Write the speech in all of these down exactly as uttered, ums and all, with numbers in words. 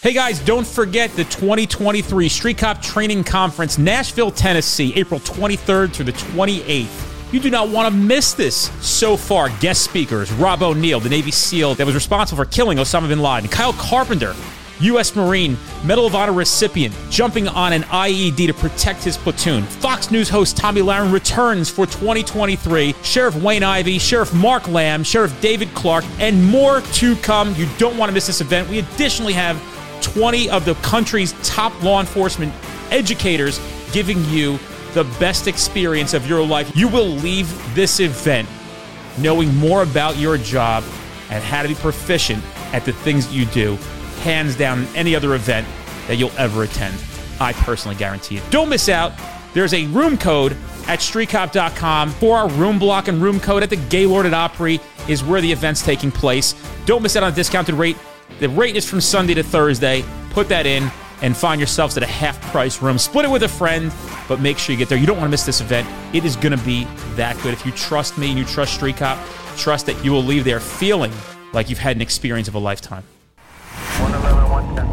Hey guys, don't forget the twenty twenty-three Street Cop Training Conference, Nashville, Tennessee, April twenty-third through the twenty-eighth. You do not want to miss this. So far, guest speakers, Rob O'Neill, the Navy SEAL that was responsible for killing Osama bin Laden, Kyle Carpenter, U S Marine, Medal of Honor recipient, jumping on an I E D to protect his platoon. Fox News host Tommy Lahren returns for twenty twenty-three. Sheriff Wayne Ivey, Sheriff Mark Lamb, Sheriff David Clark, and more to come. You don't want to miss this event. We additionally have twenty of the country's top law enforcement educators giving you the best experience of your life. You will leave this event knowing more about your job and how to be proficient at the things you do, hands down, in any other event that you'll ever attend. I personally guarantee it. Don't miss out. There's a room code at street cop dot com for our room block, and room code at the Gaylord at Opry is where the event's taking place. Don't miss out on a discounted rate. The rate is from Sunday to Thursday. Put that in and find yourselves at a half-price room. Split it with a friend, but make sure you get there. You don't want to miss this event. It is going to be that good. If you trust me and you trust Street Cop, trust that you will leave there feeling like you've had an experience of a lifetime. one eleven, one ten.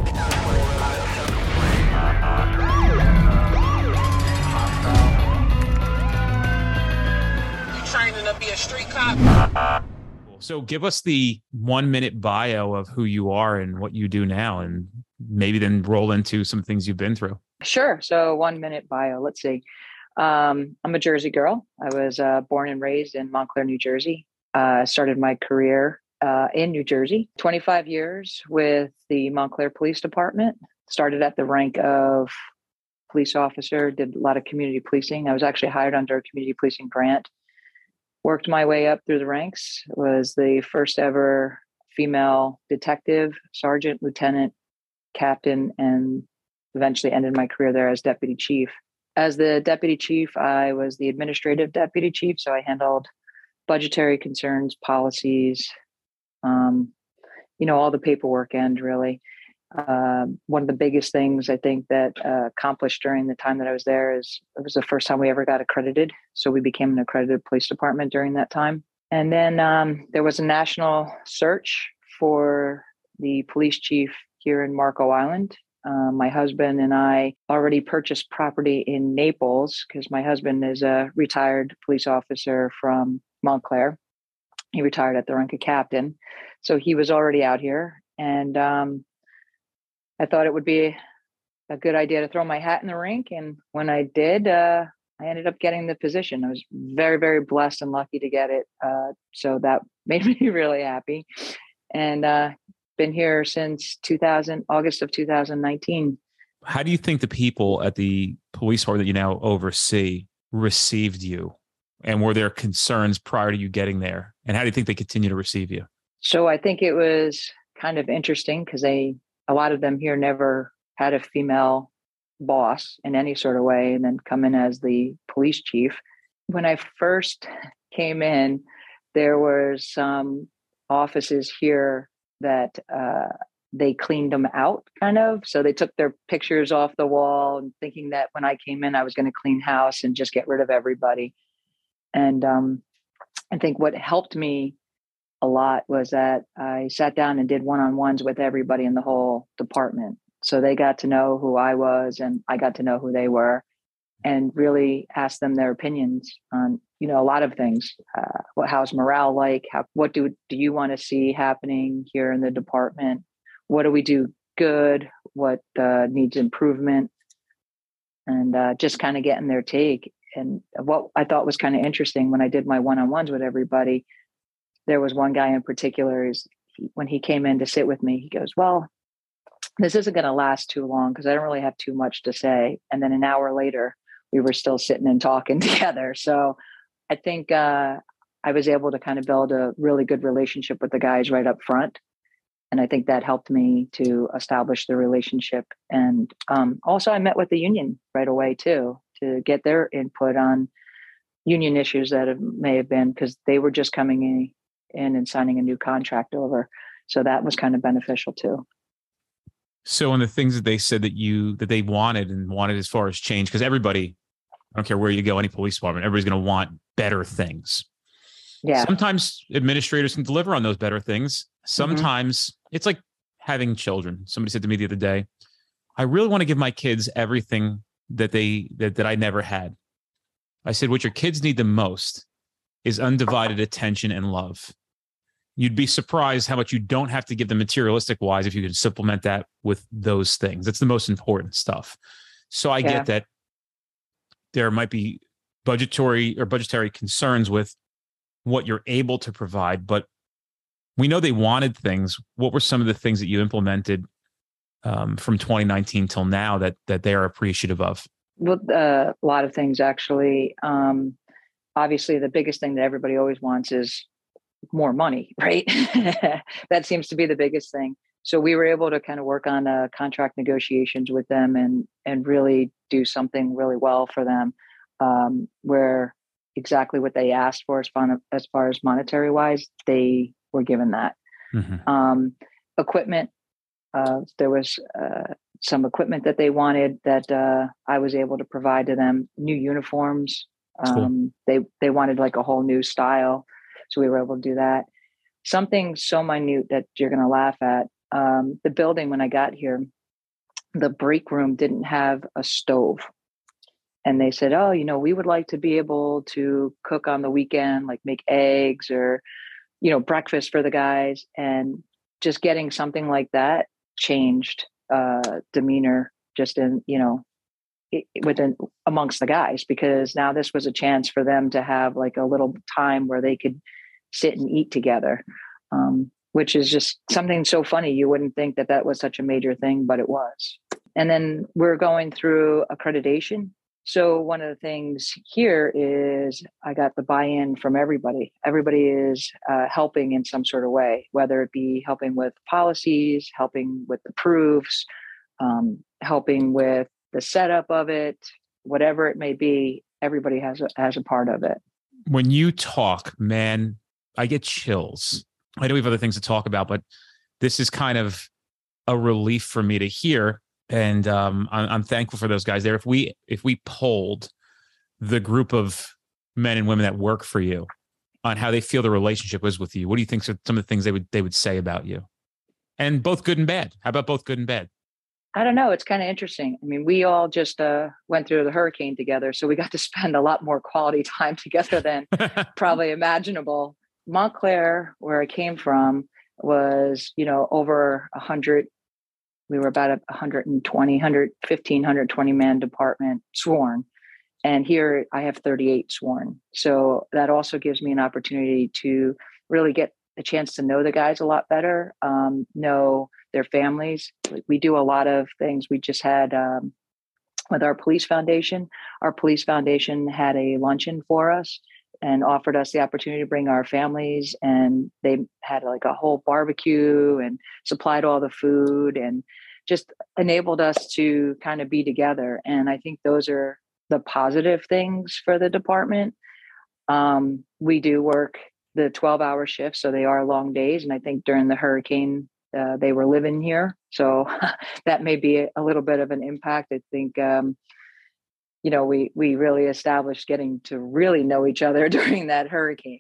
You training to be a street cop? So give us the one-minute bio of who you are and what you do now, and maybe then roll into some things you've been through. Sure. So one minute bio. Let's see. Um, I'm a Jersey girl. I was uh, born and raised in Montclair, New Jersey. I uh, started my career uh, in New Jersey. twenty-five years with the Montclair Police Department. Started at the rank of police officer, did a lot of community policing. I was actually hired under a community policing grant. Worked my way up through the ranks, was the first ever female detective, sergeant, lieutenant, captain, and eventually ended my career there as deputy chief. As the deputy chief, I was the administrative deputy chief, so I handled budgetary concerns, policies, um, you know, all the paperwork end, really. Uh, one of the biggest things I think that uh, accomplished during the time that I was there is it was the first time we ever got accredited. So we became an accredited police department during that time. And then um, there was a national search for the police chief here in Marco Island. Uh, my husband and I already purchased property in Naples because my husband is a retired police officer from Montclair. He retired at the rank of captain. So he was already out here. And um, I thought it would be a good idea to throw my hat in the rink. And when I did, uh, I ended up getting the position. I was very, very blessed and lucky to get it. Uh, so that made me really happy. And uh, been here since two thousand, August of two thousand nineteen. How do you think the people at the police department that you now oversee received you? And were there concerns prior to you getting there? And how do you think they continue to receive you? So I think it was kind of interesting because they, a lot of them here never had a female boss in any sort of way, and then come in as the police chief. When I first came in, there were some offices here that uh, they cleaned them out, kind of. So they took their pictures off the wall and thinking that when I came in, I was going to clean house and just get rid of everybody. And um, I think what helped me a lot was that I sat down and did one-on-ones with everybody in the whole department. So they got to know who I was and I got to know who they were, and really asked them their opinions on, you know, a lot of things. Uh, what, how's morale like? How, what do, do you want to see happening here in the department? What do we do good? What uh, needs improvement? And uh, just kind of getting their take. And what I thought was kind of interesting when I did my one-on-ones with everybody, there was one guy in particular, is when he came in to sit with me, he goes, well, this isn't going to last too long because I don't really have too much to say. And then an hour later, we were still sitting and talking together. So I think uh, I was able to kind of build a really good relationship with the guys right up front. And I think that helped me to establish the relationship. And um, also I met with the union right away too, to get their input on union issues that have, may have been, because they were just coming in in and signing a new contract over. So that was kind of beneficial too. So in the things that they said that you, that they wanted and wanted as far as change, because everybody, I don't care where you go, any police department, everybody's going to want better things. Yeah. Sometimes administrators can deliver on those better things. Sometimes mm-hmm. it's like having children. Somebody said to me the other day, I really want to give my kids everything that they that, that I never had. I said, what your kids need the most is undivided attention and love. You'd be surprised how much you don't have to give them materialistic wise if you can supplement that with those things. That's the most important stuff. So I yeah. get that there might be budgetary or budgetary concerns with what you're able to provide, but we know they wanted things. What were some of the things that you implemented um, from twenty nineteen till now that that they are appreciative of? Well, uh, a lot of things, actually. Um, obviously, the biggest thing that everybody always wants is more money, right? That seems to be the biggest thing. So we were able to kind of work on uh, contract negotiations with them and and really do something really well for them, um, where exactly what they asked for as far as, far as monetary wise, they were given that. Mm-hmm. Um, equipment, uh, there was uh, some equipment that they wanted that uh, I was able to provide to them. New uniforms. Um, cool. They they wanted like a whole new style, so we were able to do that. Something so minute that you're going to laugh at. Um, the building when I got here, the break room didn't have a stove. And they said, oh, you know, we would like to be able to cook on the weekend, like make eggs or, you know, breakfast for the guys. And just getting something like that changed uh, demeanor just in, you know, it, within amongst the guys, because now this was a chance for them to have like a little time where they could sit and eat together, um, which is just something so funny. You wouldn't think that that was such a major thing, but it was. And then we're going through accreditation. So one of the things here is I got the buy-in from everybody. Everybody is uh, helping in some sort of way, whether it be helping with policies, helping with the proofs, um, helping with the setup of it, whatever it may be. Everybody has a, has a part of it. When you talk, man, I get chills. I know we have other things to talk about, but this is kind of a relief for me to hear. And um, I'm, I'm thankful for those guys there. If we if we polled the group of men and women that work for you on how they feel the relationship was with you, what do you think are some of the things they would they would say about you? And both good and bad. How about both good and bad? I don't know. It's kind of interesting. I mean, we all just uh, went through the hurricane together, so we got to spend a lot more quality time together than probably imaginable. Montclair, where I came from, was, you know, over a hundred. We were about a one hundred twenty, one hundred fifteen, one hundred twenty man department sworn. And here I have thirty-eight sworn. So that also gives me an opportunity to really get a chance to know the guys a lot better, um, know their families. We do a lot of things. We just had, um, with our police foundation, our police foundation had a luncheon for us and offered us the opportunity to bring our families, and they had like a whole barbecue and supplied all the food and just enabled us to kind of be together. And I think those are the positive things for the department. Um, we do work the twelve hour shifts, so they are long days. And I think during the hurricane, uh, they were living here. So that may be a little bit of an impact. I think, um, you know, we we really established getting to really know each other during that hurricane.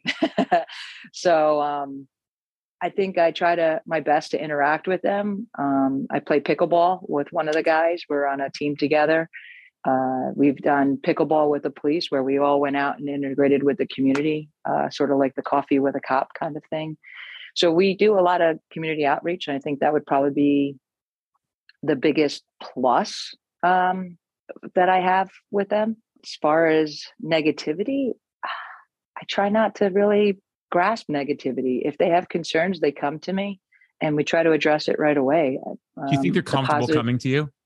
So um, I think I try to my best to interact with them. Um, I play pickleball with one of the guys. We're on a team together. Uh, we've done pickleball with the police, where we all went out and integrated with the community, uh, sort of like the coffee with a cop kind of thing. So we do a lot of community outreach, and I think that would probably be the biggest plus um, that I have with them. As far as negativity, I try not to really grasp negativity. If they have concerns, they come to me and we try to address it right away. Um, Do you think they're comfortable the positive, coming to you?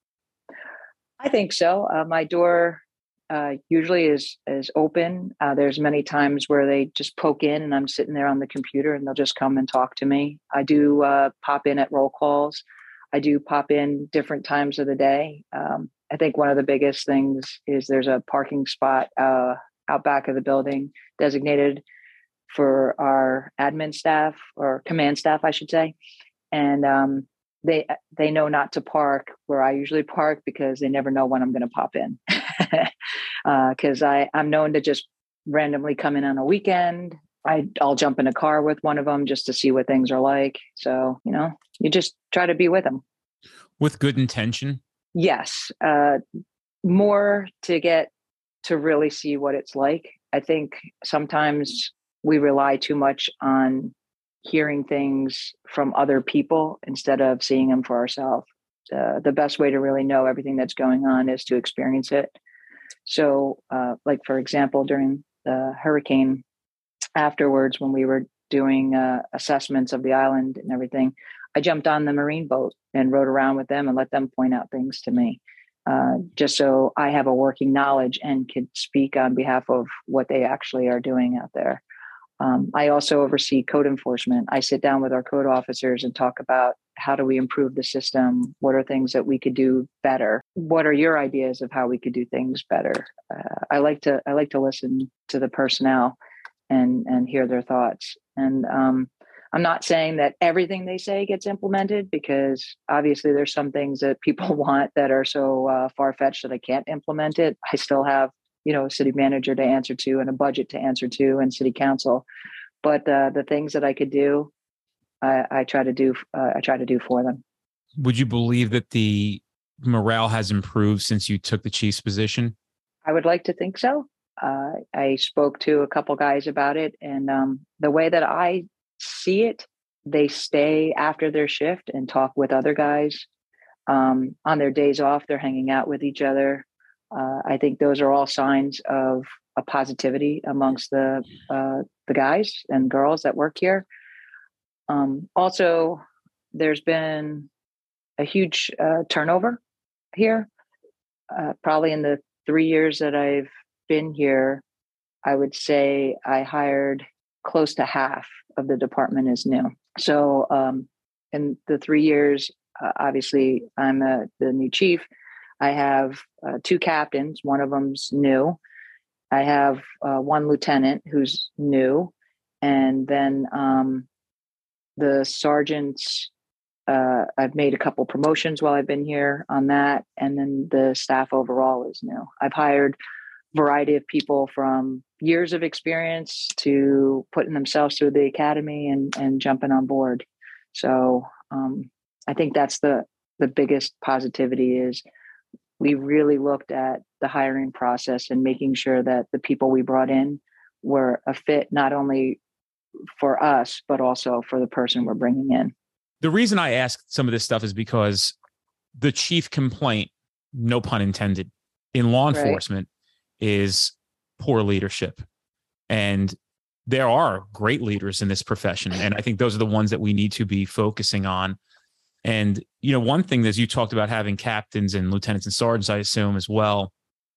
I think so. Uh, my door uh, usually is is open. Uh, there's many times where they just poke in and I'm sitting there on the computer and they'll just come and talk to me. I do uh, pop in at roll calls. I do pop in different times of the day. Um, I think one of the biggest things is there's a parking spot uh, out back of the building designated for our admin staff, or command staff, I should say. And um, they they know not to park where I usually park, because they never know when I'm going to pop in. Because uh, I I'm known to just randomly come in on a weekend, I, I'll jump in a car with one of them just to see what things are like. So, you know, you just try to be with them. With good intention? Yes. Uh, more to get to really see what it's like. I think sometimes we rely too much on hearing things from other people instead of seeing them for ourselves. Uh, the best way to really know everything that's going on is to experience it. So, uh, like, for example, during the hurricane afterwards, when we were doing uh, assessments of the island and everything, I jumped on the marine boat and rode around with them and let them point out things to me, uh, just so I have a working knowledge and could speak on behalf of what they actually are doing out there. Um, I also oversee code enforcement. I sit down with our code officers and talk about how do we improve the system? What are things that we could do better? What are your ideas of how we could do things better? Uh, I like to I like to listen to the personnel and and hear their thoughts. And um, I'm not saying that everything they say gets implemented, because obviously there's some things that people want that are so uh, far-fetched that I can't implement it. I still have, you know, a city manager to answer to and a budget to answer to and city council. But uh, the things that I could do, I, I try to do. Uh, I try to do for them. Would you believe that the morale has improved since you took the chief's position? I would like to think so. Uh, I spoke to a couple guys about it, and um, the way that I see it, they stay after their shift and talk with other guys. Um, on their days off, they're hanging out with each other. Uh, I think those are all signs of a positivity amongst the uh, the guys and girls that work here. Um, also, there's been a huge uh, turnover here. Uh, probably in the three years that I've been here, I would say I hired close to half of the department is new. So um, in the three years, uh, obviously, I'm a, the new chief. I have uh, two captains. One of them's new. I have uh, one lieutenant who's new. And then um, the sergeants, uh, I've made a couple promotions while I've been here on that. And then the staff overall is new. I've hired a variety of people from years of experience to putting themselves through the academy and, and jumping on board. So um, I think that's the, the biggest positivity is we really looked at the hiring process and making sure that the people we brought in were a fit, not only for us, but also for the person we're bringing in. The reason I ask some of this stuff is because the chief complaint, no pun intended, in law enforcement right. is poor leadership. And there are great leaders in this profession. And I think those are the ones that we need to be focusing on. And, you know, one thing that you talked about having captains and lieutenants and sergeants, I assume as well,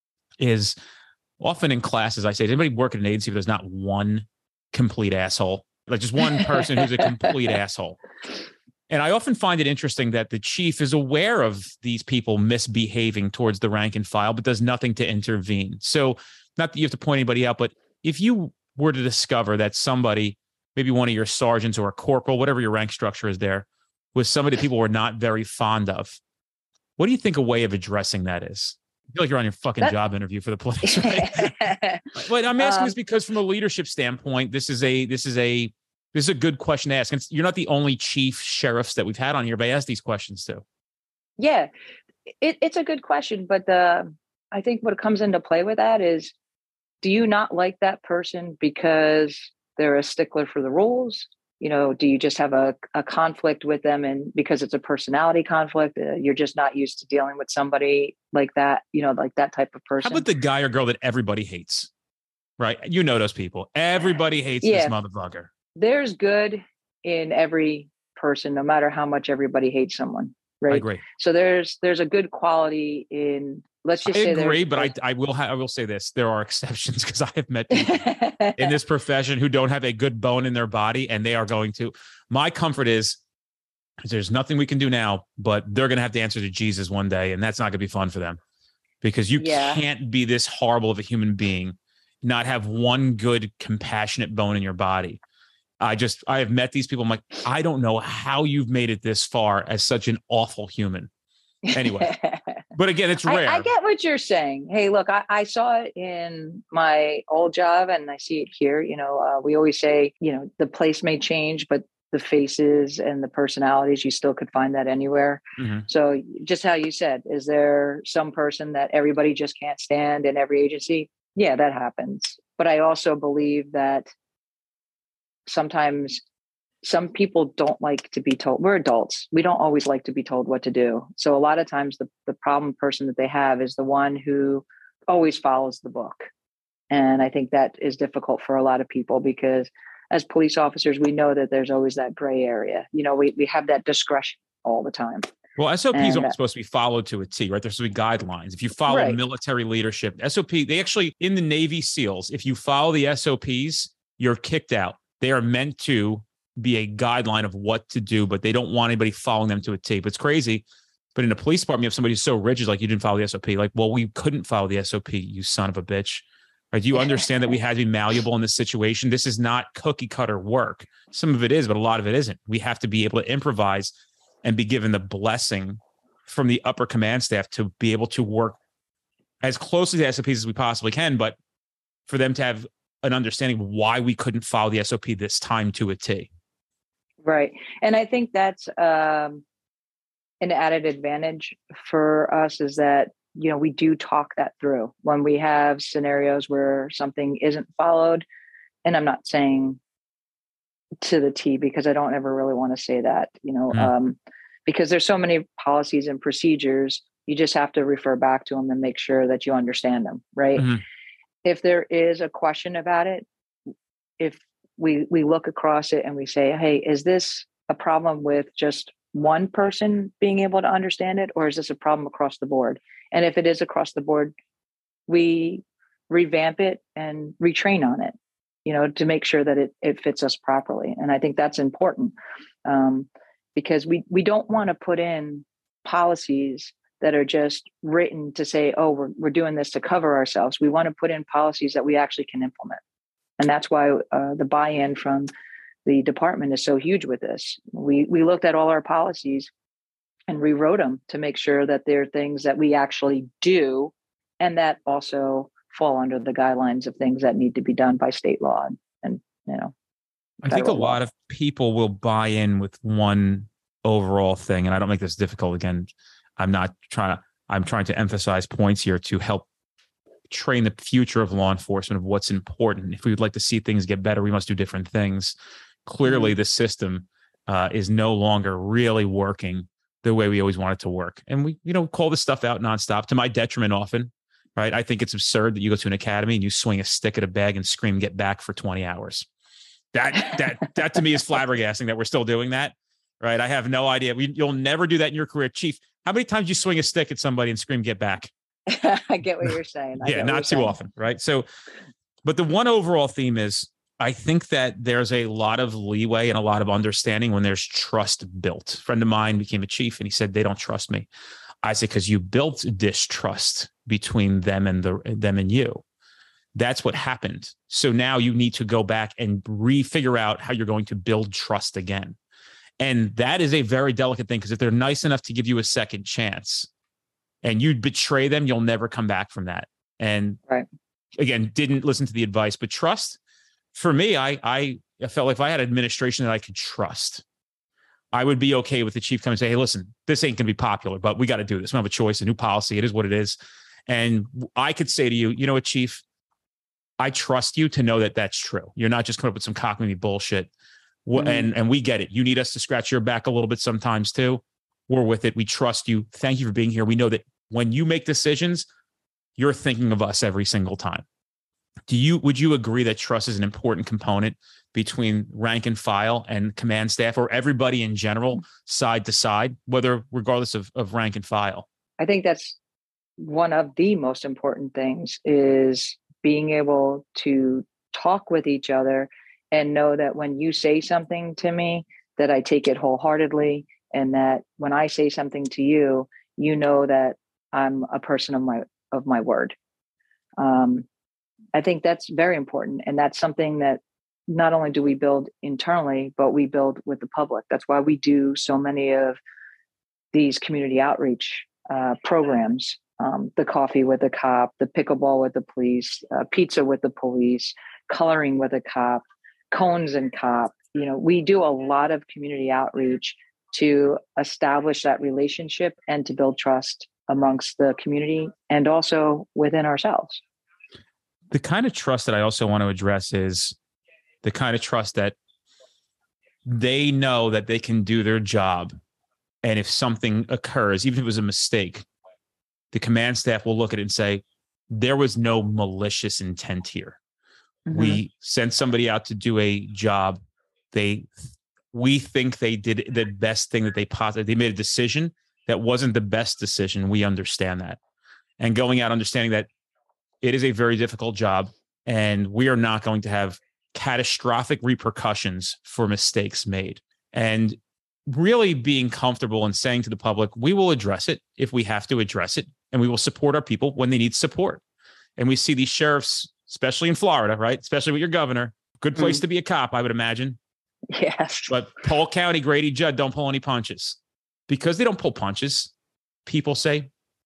is often in classes, I say, does anybody work at an agency where there's not one complete asshole? Like just one person who's a complete asshole. And I often find it interesting that the chief is aware of these people misbehaving towards the rank and file, but does nothing to intervene. So not that you have to point anybody out, but if you were to discover that somebody, maybe one of your sergeants or a corporal, whatever your rank structure is there, was somebody people were not very fond of, what do you think a way of addressing that is? I feel like you're on your fucking that, job interview for the police, right? But I'm asking um, this because from a leadership standpoint, this is a this is a this is a good question to ask. And you're not the only chief sheriffs that we've had on here, but I ask these questions too. Yeah, it, it's a good question, but the I think what comes into play with that is, do you not like that person because they're a stickler for the rules? You know, do you just have a, a conflict with them and because it's a personality conflict, uh, you're just not used to dealing with somebody like that, you know, like that type of person? How about the guy or girl that everybody hates, right? You know those people. Everybody hates yeah. this motherfucker. There's good in every person, no matter how much everybody hates someone, right? I agree. So there's there's a good quality in, let's just I say agree, but I, I will ha- I will say this. There are exceptions because I have met people in this profession who don't have a good bone in their body, and they are going to. My comfort is there's nothing we can do now, but they're going to have to answer to Jesus one day, and that's not going to be fun for them because you yeah. can't be this horrible of a human being, not have one good, compassionate bone in your body. I just, I have met these people. I'm like, I don't know how you've made it this far as such an awful human. Anyway, But again, it's rare. I, I get what you're saying. Hey, look, I, I saw it in my old job and I see it here. You know, uh, we always say, you know, the place may change, but the faces and the personalities, you still could find that anywhere. Mm-hmm. So just how you said, is there some person that everybody just can't stand in every agency? Yeah, that happens. But I also believe that sometimes some people don't like to be told. We're adults. We don't always like to be told what to do. So a lot of times the, the problem person that they have is the one who always follows the book. And I think that is difficult for a lot of people because as police officers, we know that there's always that gray area. You know, we, we have that discretion all the time. Well, S O Ps And, aren't uh, supposed to be followed to a T, right? There's supposed to be guidelines. If you follow Right. military leadership, S O P, they actually, in the Navy SEALs, if you follow the S O Ps, you're kicked out. They are meant to be a guideline of what to do, but they don't want anybody following them to a T. But it's crazy. But in the police department, you have somebody who's so rigid, like you didn't follow the S O P. Like, well, we couldn't follow the S O P, you son of a bitch. Right? Do you understand that we had to be malleable in this situation? This is not cookie cutter work. Some of it is, but a lot of it isn't. We have to be able to improvise and be given the blessing from the upper command staff to be able to work as closely to the S O Ps as we possibly can, but for them to have an understanding of why we couldn't follow the S O P this time to a T. Right. And I think that's um, an added advantage for us is that, you know, we do talk that through when we have scenarios where something isn't followed. And I'm not saying to the T because I don't ever really want to say that, you know, Mm. um, because there's so many policies and procedures, you just have to refer back to them and make sure that you understand them. Right. Mm-hmm. If there is a question about it, if we we look across it and we say, hey, is this a problem with just one person being able to understand it, or is this a problem across the board? And if it is across the board, we revamp it and retrain on it, you know, to make sure that it it fits us properly. And I think that's important um, because we we don't want to put in policies that are just written to say, oh, we're we're doing this to cover ourselves. We want to put in policies that we actually can implement. And that's why uh, the buy-in from the department is so huge with this. We we looked at all our policies and rewrote them to make sure that they're things that we actually do and that also fall under the guidelines of things that need to be done by state law. And, and you know, I think a law. lot of people will buy in with one overall thing. And I don't make this difficult. Again, I'm not trying to, I'm trying to emphasize points here to help train the future of law enforcement of what's important. If we would like to see things get better, we must do different things. Clearly, mm-hmm. the system uh, is no longer really working the way we always want it to work. And we, you know, call this stuff out nonstop to my detriment often, right? I think it's absurd that you go to an academy and you swing a stick at a bag and scream, get back for twenty hours. That, that, that to me is flabbergasting that we're still doing that, right? I have no idea. We, you'll never do that in your career. Chief, how many times do you swing a stick at somebody and scream, get back? I get what you're saying. I yeah, not too saying. often, right? So, but the one overall theme is, I think that there's a lot of leeway and a lot of understanding when there's trust built. A friend of mine became a chief and he said, they don't trust me. I said, because you built distrust between them and the them and you. That's what happened. So now you need to go back and re-figure out how you're going to build trust again. And that is a very delicate thing, because if they're nice enough to give you a second chance and you betray them, you'll never come back from that. And right. again, didn't listen to the advice, but trust. For me, I, I felt like if I had administration that I could trust, I would be okay with the chief coming and say, hey, listen, this ain't going to be popular, but we got to do this. We don't have a choice, a new policy. It is what it is. And I could say to you, you know what, chief, I trust you to know that that's true. You're not just coming up with some cockamamie bullshit. Mm-hmm. And, and we get it. You need us to scratch your back a little bit sometimes too. We're with it. We trust you. Thank you for being here. We know that when you make decisions, you're thinking of us every single time. Do you, would you agree that trust is an important component between rank and file and command staff, or everybody in general, side to side, whether regardless of, of rank and file? I think that's one of the most important things, is being able to talk with each other and know that when you say something to me, that I take it wholeheartedly, and that when I say something to you, you know that I'm a person of my of my word. Um, I think that's very important. And that's something that not only do we build internally, but we build with the public. That's why we do so many of these community outreach uh, programs, um, the coffee with the cop, the pickleball with the police, uh, pizza with the police, coloring with a cop, cones and cop. You know, we do a lot of community outreach to establish that relationship and to build trust amongst the community and also within ourselves. The kind of trust that I also want to address is the kind of trust that they know that they can do their job. And if something occurs, even if it was a mistake, the command staff will look at it and say, there was no malicious intent here. Mm-hmm. We sent somebody out to do a job. They, we think they did the best thing that they possibly, they made a decision that wasn't the best decision. We understand that. And going out understanding that it is a very difficult job and we are not going to have catastrophic repercussions for mistakes made. And really being comfortable and saying to the public, we will address it if we have to address it, and we will support our people when they need support. And we see these sheriffs, especially in Florida, right? Especially with your governor, good place mm. to be a cop, I would imagine. Yes. But Polk County, Grady Judd don't pull any punches. Because they don't pull punches, people say,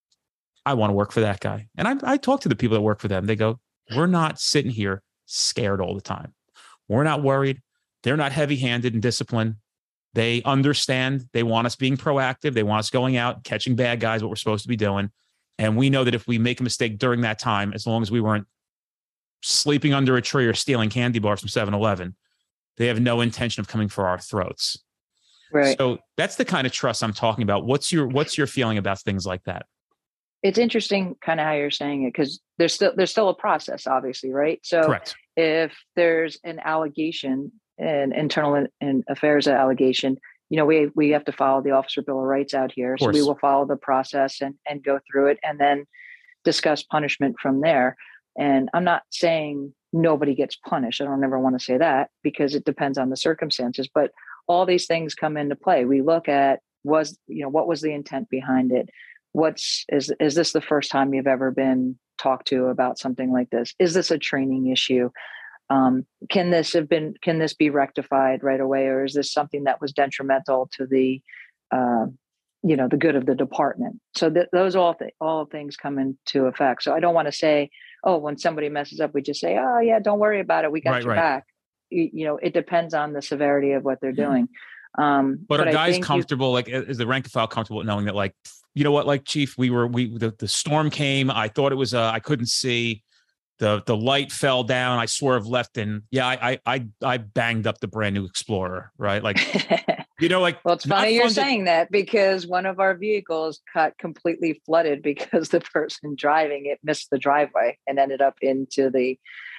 I want to work for that guy. And I, I talk to the people that work for them. They go, we're not sitting here scared all the time. We're not worried. They're not heavy-handed in discipline. They understand. They want us being proactive. They want us going out, catching bad guys, what we're supposed to be doing. And we know that if we make a mistake during that time, as long as we weren't sleeping under a tree or stealing candy bars from seven eleven, they have no intention of coming for our throats. Right. So that's the kind of trust I'm talking about. What's your what's your feeling about things like that? It's interesting kind of how you're saying it, because there's still there's still a process, obviously, right? So correct. If there's an allegation, an internal in affairs allegation, you know, we we have to follow the Officer Bill of Rights out here. So we will follow the process and and go through it and then discuss punishment from there. And I'm not saying nobody gets punished. I don't ever want to say that, because it depends on the circumstances. But all these things come into play. We look at, was, you know, what was the intent behind it? What's, is, is this the first time you've ever been talked to about something like this? Is this a training issue? Um, can this have been, can this be rectified right away? Or is this something that was detrimental to the, uh, you know, the good of the department? So th- those all, th- all things come into effect. So I don't want to say, oh, when somebody messes up, we just say, oh yeah, don't worry about it. We got right, your right. back. You, you know, it depends on the severity of what they're doing. Um, but, but are guys comfortable, you, like, is the rank and file comfortable knowing that, like, you know what, like, Chief, we were, we, the, the storm came. I thought it was, uh, I couldn't see. The the light fell down. I swerved left, and yeah, I I I banged up the brand new Explorer, right? Like, you know, like. Well, it's funny you're to- saying that, because one of our vehicles got completely flooded because the person driving it missed the driveway and ended up into the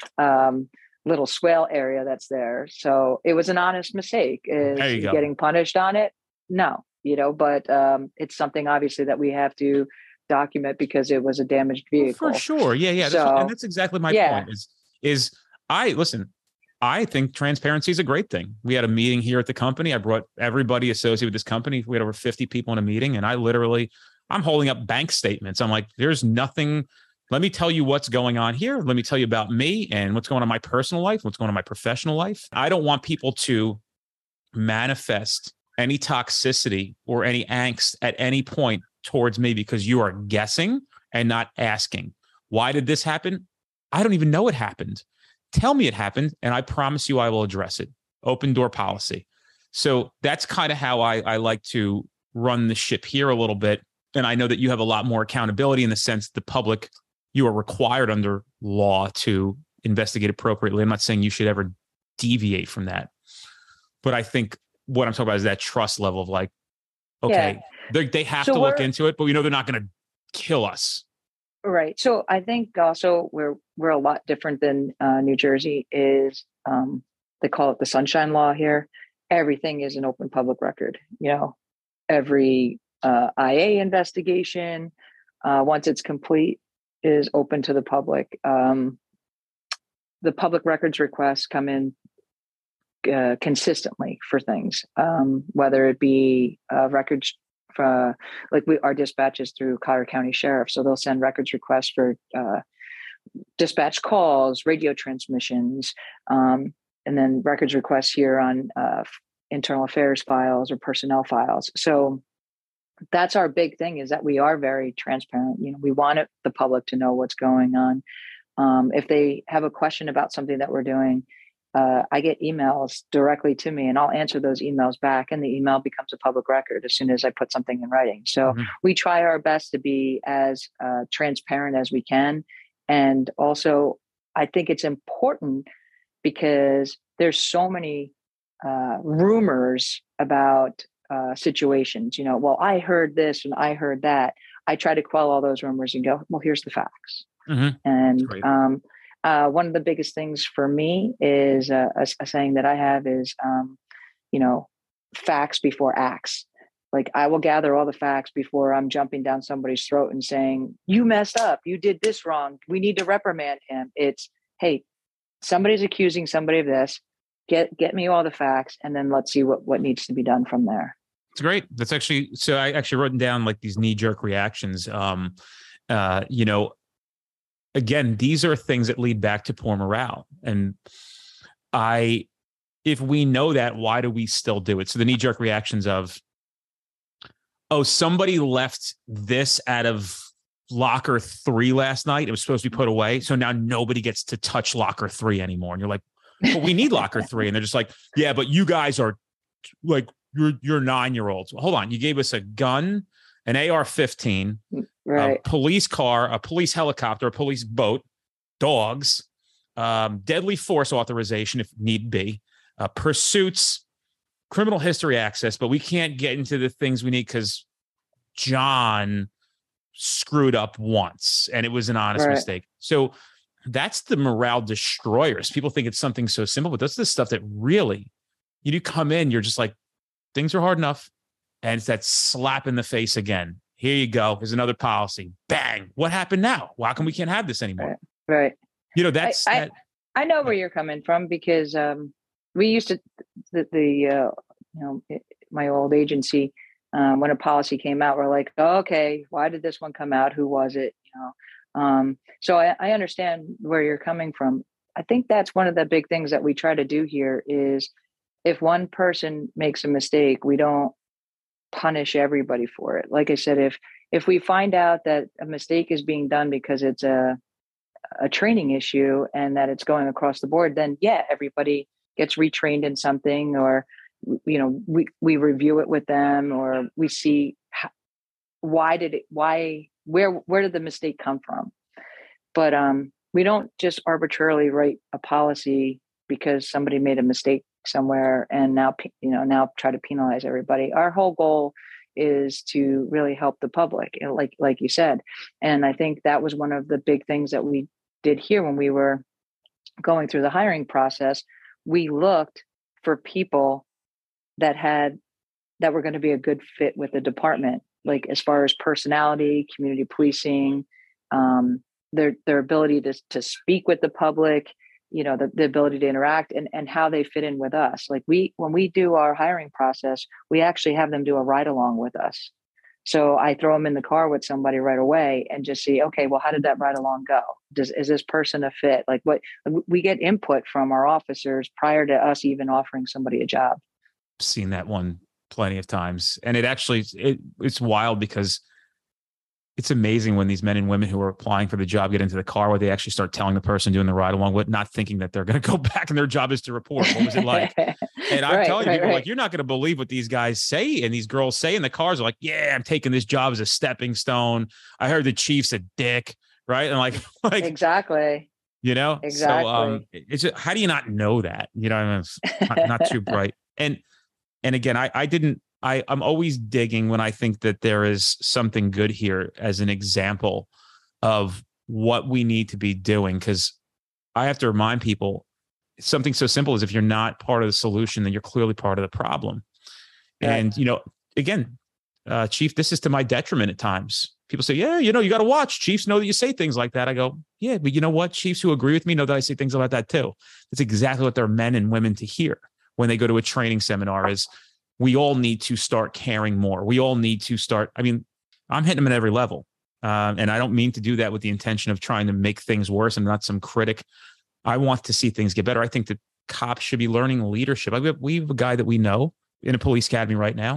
um, little swale area that's there. So it was an honest mistake. Is there you go. Getting punished on it? No, you know, but um, it's something obviously that we have to document because it was a damaged vehicle. Well, for sure. Yeah. Yeah. So, that's, and that's exactly my yeah. point is, is I listen, I think transparency is a great thing. We had a meeting here at the company. I brought everybody associated with this company. We had over fifty people in a meeting, and I literally, I'm holding up bank statements. I'm like, there's nothing. Let me tell you what's going on here. Let me tell you about me and what's going on in my personal life, what's going on in my professional life. I don't want people to manifest any toxicity or any angst at any point towards me because you are guessing and not asking. Why did this happen? I don't even know it happened. Tell me it happened, and I promise you I will address it. Open door policy. So that's kind of how I, I like to run the ship here a little bit. And I know that you have a lot more accountability in the sense the public, you are required under law to investigate appropriately. I'm not saying you should ever deviate from that. But I think what I'm talking about is that trust level of like, okay, yeah. They they have so to look into it, but we know they're not going to kill us. Right. So I think also we're we're a lot different than uh, New Jersey is. Um, they call it the Sunshine Law here. Everything is an open public record. You know, every uh, I A investigation, uh, once it's complete, is open to the public. Um, the public records requests come in uh, consistently for things, um, whether it be uh, records. Uh, like we our dispatches through Collier County Sheriff, so they'll send records requests for uh, dispatch calls, radio transmissions, um, and then records requests here on uh, internal affairs files or personnel files. So that's our big thing, is that we are very transparent. You know, we want it, the public to know what's going on. Um, if they have a question about something that we're doing, uh, I get emails directly to me, and I'll answer those emails back, and the email becomes a public record as soon as I put something in writing. So mm-hmm. we try our best to be as uh, transparent as we can. And also, I think it's important because there's so many uh, rumors about uh, situations. You know, well, I heard this and I heard that. I try to quell all those rumors and go, well, here's the facts. Mm-hmm. And um, uh, one of the biggest things for me is uh, a, a saying that I have is, um, you know, facts before acts. Like, I will gather all the facts before I'm jumping down somebody's throat and saying, you messed up, you did this wrong, we need to reprimand him. It's, hey, somebody's accusing somebody of this. Get get me all the facts, and then let's see what, what needs to be done from there. It's great. That's actually, so I actually wrote down like these knee-jerk reactions. Um, uh, you know, again, these are things that lead back to poor morale. And I, if we know that, why do we still do it? So the knee-jerk reactions of, oh, somebody left this out of locker three last night. It was supposed to be put away. So now nobody gets to touch locker three anymore. And you're like, but we need locker three. And they're just like, yeah, but you guys are like, you're, you're nine-year-olds. Well, hold on. You gave us a gun, an A R fifteen, right, a police car, a police helicopter, a police boat, dogs, um, deadly force authorization if need be, uh, pursuits, criminal history access, but we can't get into the things we need because John screwed up once and it was an honest right. mistake. So that's the morale destroyers. People think it's something so simple, but that's the stuff that really, you do come in, you're just like, things are hard enough. And it's that slap in the face again. Here you go. Here's another policy. Bang. What happened now? Why come we can't have this anymore? Right. right. You know, that's, I, that, I, I know where you're coming from, because um, we used to, the, the uh, you know, my old agency, um, when a policy came out, we're like, oh, okay, why did this one come out? Who was it? You know? Um, so I, I understand where you're coming from. I think that's one of the big things that we try to do here is, if one person makes a mistake, we don't punish everybody for it. Like I said, if if we find out that a mistake is being done because it's a a training issue and that it's going across the board, then yeah, everybody gets retrained in something, or you know, we we review it with them, or we see how, why did it why where where did the mistake come from. But um, we don't just arbitrarily write a policy because somebody made a mistake somewhere and now you know now try to penalize everybody. Our whole goal is to really help the public, like like you said. And I think that was one of the big things that we did here when we were going through the hiring process. We looked for people that had that were going to be a good fit with the department, like as far as personality, community policing, um, their their ability to to speak with the public, you know, the, the ability to interact, and, and how they fit in with us. Like we, when we do our hiring process, we actually have them do a ride along with us. So I throw them in the car with somebody right away and just see, okay, well, how did that ride along go? Does, is this person a fit? Like what we get input from our officers prior to us even offering somebody a job. Seen that one plenty of times. And it actually, it, it's wild because it's amazing when these men and women who are applying for the job get into the car where they actually start telling the person doing the ride along with, not thinking that they're going to go back and their job is to report. What was it like? And I'm right, telling right, people, right. like, you're not going to believe what these guys say and these girls say in the cars are like, yeah, I'm taking this job as a stepping stone. I heard the chief's a dick, right? And like, like exactly, you know, exactly. So um, it's just, how do you not know that? You know, I mean, it's not, not too bright. And and again, I I didn't. I, I'm always digging when I think that there is something good here as an example of what we need to be doing. Because I have to remind people something so simple as if you're not part of the solution, then you're clearly part of the problem. Yeah. And, you know, again, uh, Chief, this is to my detriment at times. People say, yeah, you know, you got to watch. Chiefs know that you say things like that. I go, yeah, but you know what? Chiefs who agree with me know that I say things like that too. That's exactly what they're men and women to hear when they go to a training seminar is, we all need to start caring more. We all need to start. I mean, I'm hitting them at every level. Um, and I don't mean to do that with the intention of trying to make things worse. I'm not some critic. I want to see things get better. I think that cops should be learning leadership. I, we have a guy that we know in a police academy right now.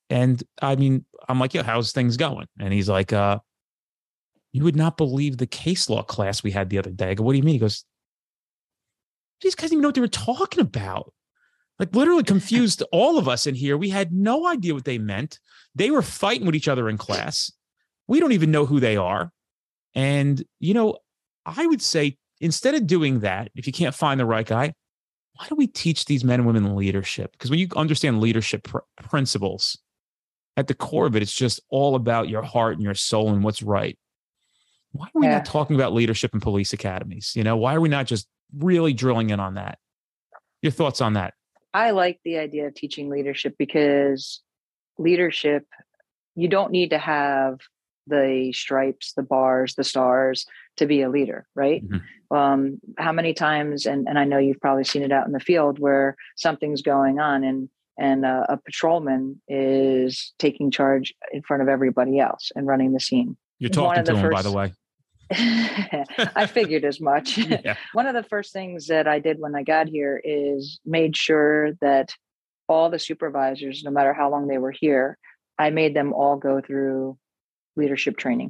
And I mean, I'm like, yeah, how's things going? And he's like, uh, you would not believe the case law class we had the other day. I go, what do you mean? He goes, these guys didn't even know what they were talking about. Like literally confused all of us in here. We had no idea what they meant. They were fighting with each other in class. We don't even know who they are. And, you know, I would say instead of doing that, if you can't find the right guy, why do we teach these men and women leadership? Because when you understand leadership pr- principles, at the core of it, it's just all about your heart and your soul and what's right. Why are we yeah. not talking about leadership in police academies? You know, why are we not just really drilling in on that? Your thoughts on that? I like the idea of teaching leadership because leadership, you don't need to have the stripes, the bars, the stars to be a leader, right? Mm-hmm. Um, how many times, and, and I know you've probably seen it out in the field where something's going on and and uh, a patrolman is taking charge in front of everybody else and running the scene. You're talking to him, first... by the way. I figured as much. Yeah. One of the first things that I did when I got here is made sure that all the supervisors, no matter how long they were here, I made them all go through leadership training.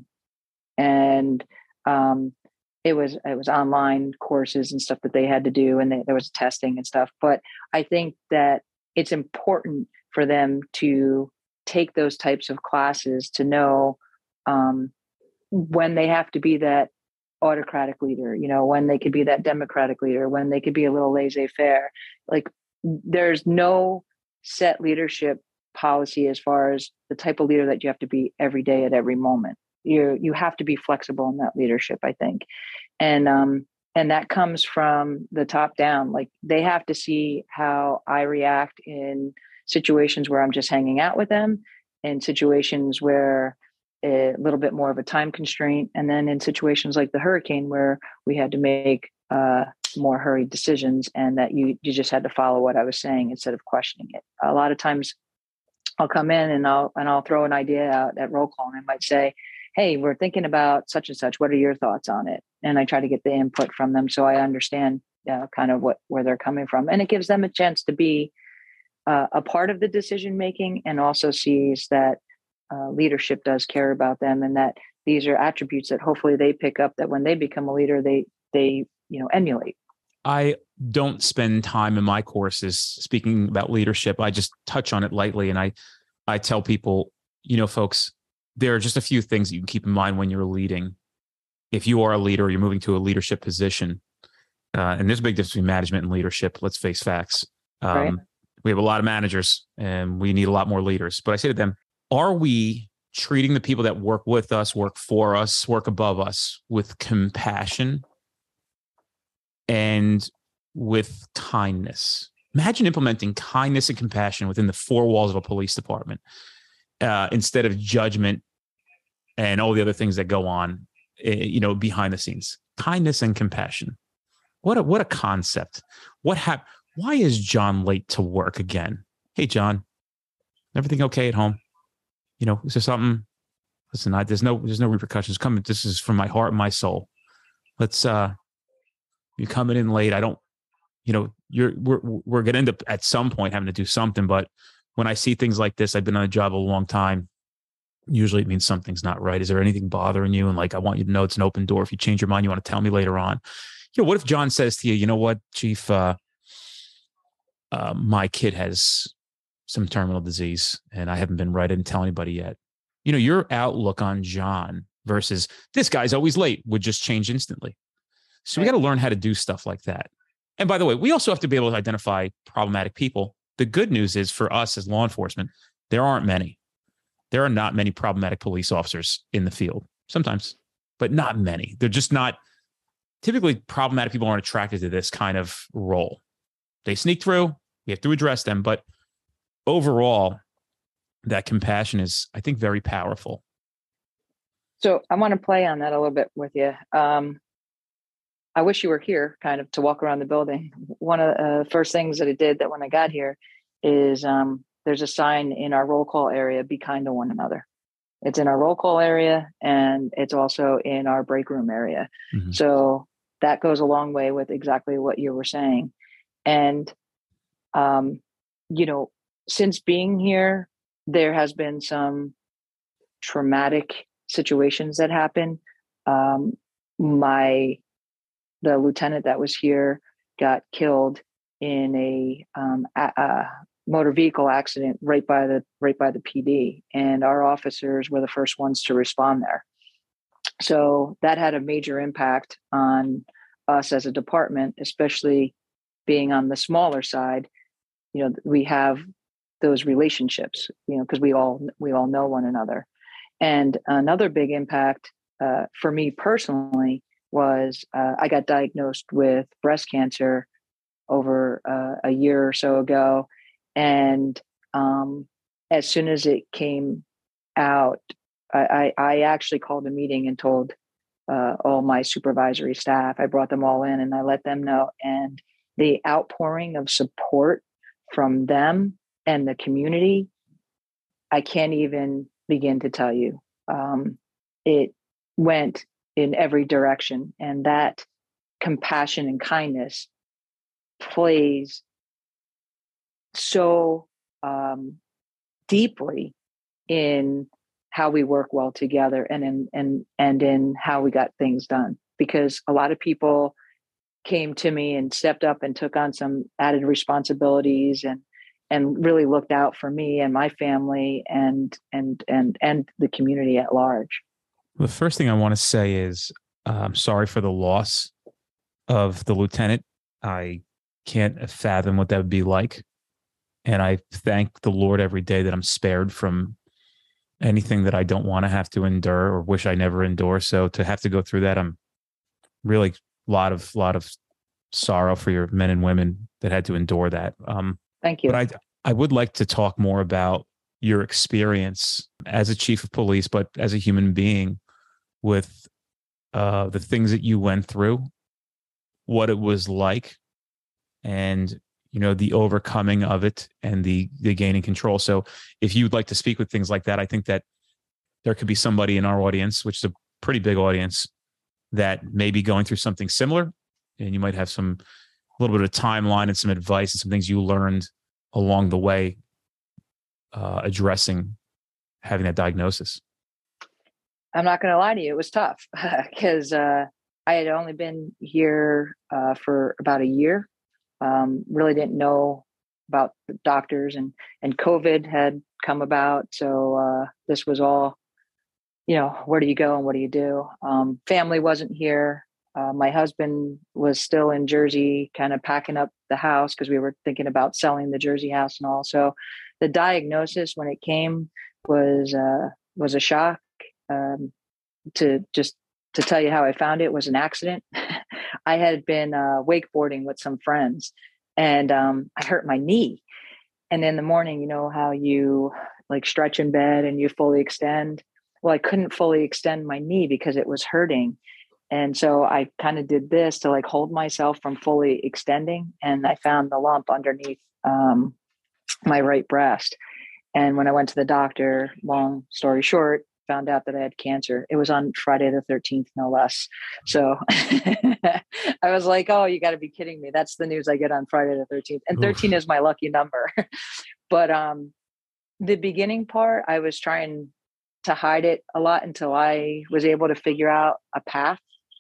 And um, it was it was online courses and stuff that they had to do, and they, there was testing and stuff. But I think that it's important for them to take those types of classes to know um, when they have to be that autocratic leader, you know, when they could be that democratic leader, when they could be a little laissez-faire. Like there's no set leadership policy as far as the type of leader that you have to be every day at every moment. You you have to be flexible in that leadership, I think. And um and that comes from the top down. Like they have to see how I react in situations where I'm just hanging out with them, in situations where a little bit more of a time constraint, and then in situations like the hurricane where we had to make uh, more hurried decisions, and that you you just had to follow what I was saying instead of questioning it. A lot of times, I'll come in and I'll and I'll throw an idea out at roll call, and I might say, "Hey, we're thinking about such and such. What are your thoughts on it?" And I try to get the input from them so I understand uh, kind of what where they're coming from, and it gives them a chance to be uh, a part of the decision making, and also sees that. Uh, leadership does care about them, and that these are attributes that hopefully they pick up, that when they become a leader, they they you know emulate. I don't spend time in my courses speaking about leadership. I just touch on it lightly, and I I tell people, you know, folks, there are just a few things that you can keep in mind when you're leading. If you are a leader, you're moving to a leadership position, uh, and there's a big difference between management and leadership. Let's face facts. Um, right. We have a lot of managers, and we need a lot more leaders. But I say to them, are we treating the people that work with us, work for us, work above us with compassion and with kindness? Imagine implementing kindness and compassion within the four walls of a police department uh, instead of judgment and all the other things that go on, you know, behind the scenes. Kindness and compassion. What a, what a concept. What hap- Why is John late to work again? Hey, John, everything okay at home? You know, is there something? Listen, I, there's no, there's no repercussions coming. This is from my heart and my soul. Let's, uh, you're coming in late. I don't, you know, you're, we're, we're going to end up at some point having to do something. But when I see things like this, I've been on the job a long time. Usually it means something's not right. Is there anything bothering you? And like, I want you to know it's an open door. If you change your mind, you want to tell me later on. You know, what if John says to you, you know what, Chief, uh, uh, my kid has some terminal disease and I haven't been right. I didn't tell anybody yet. You know, your outlook on John versus this guy's always late would just change instantly. So we got to learn how to do stuff like that. And by the way, we also have to be able to identify problematic people. The good news is for us as law enforcement, there aren't many. There are not many problematic police officers in the field. Sometimes, but not many. They're just not, typically problematic people aren't attracted to this kind of role. They sneak through, we have to address them, but overall, that compassion is, I think, very powerful. So I want to play on that a little bit with you. Um, I wish you were here kind of to walk around the building. One of the uh, first things that I did that when I got here is um, there's a sign in our roll call area, be kind to one another. It's in our roll call area and it's also in our break room area. Mm-hmm. So that goes a long way with exactly what you were saying. And, um, you know, since being here, there has been some traumatic situations that happen. Um, my the lieutenant that was here got killed in a, um, a, a motor vehicle accident right by the right by the P D, and our officers were the first ones to respond there. So that had a major impact on us as a department, especially being on the smaller side. You know, we have those relationships, you know, because we all we all know one another. And another big impact uh, for me personally was uh, I got diagnosed with breast cancer over uh, a year or so ago. And um, as soon as it came out, I, I, I actually called a meeting and told uh, all my supervisory staff. I brought them all in and I let them know. And the outpouring of support from them and the community, I can't even begin to tell you. Um, it went in every direction. And that compassion and kindness plays so um, deeply in how we work well together and in and and in how we got things done. Because a lot of people came to me and stepped up and took on some added responsibilities and and really looked out for me and my family and and and and the community at large. The first thing I want to say is uh, I'm sorry for the loss of the lieutenant. I can't fathom what that would be like. And I thank the Lord every day that I'm spared from anything that I don't want to have to endure or wish I never endure. So to have to go through that, I'm really a lot of, lot of sorrow for your men and women that had to endure that. Um, Thank you. But I, I would like to talk more about your experience as a chief of police, but as a human being with uh, the things that you went through, what it was like, and you know, the overcoming of it and the the gaining control. So if you'd like to speak with things like that, I think that there could be somebody in our audience, which is a pretty big audience, that may be going through something similar, and you might have some a little bit of timeline and some advice and some things you learned along the way uh, addressing having that diagnosis. I'm not going to lie to you. It was tough because uh, I had only been here uh, for about a year. Um, really didn't know about the doctors, and, and COVID had come about. So uh, this was all, you know, where do you go and what do you do? Um, family wasn't here. Uh, my husband was still in Jersey, kind of packing up the house because we were thinking about selling the Jersey house and all. So the diagnosis when it came was uh, was a shock. Um, to just to tell you how I found it was an accident. I had been uh, wakeboarding with some friends, and um, I hurt my knee. And in the morning, you know how you like stretch in bed and you fully extend. Well, I couldn't fully extend my knee because it was hurting. And so I kind of did this to like hold myself from fully extending. And I found the lump underneath um, my right breast. And when I went to the doctor, long story short, found out that I had cancer. It was on Friday the thirteenth, no less. So I was like, oh, you got to be kidding me. That's the news I get on Friday the thirteenth. And thirteen Oof. Is my lucky number. But um, the beginning part, I was trying to hide it a lot until I was able to figure out a path.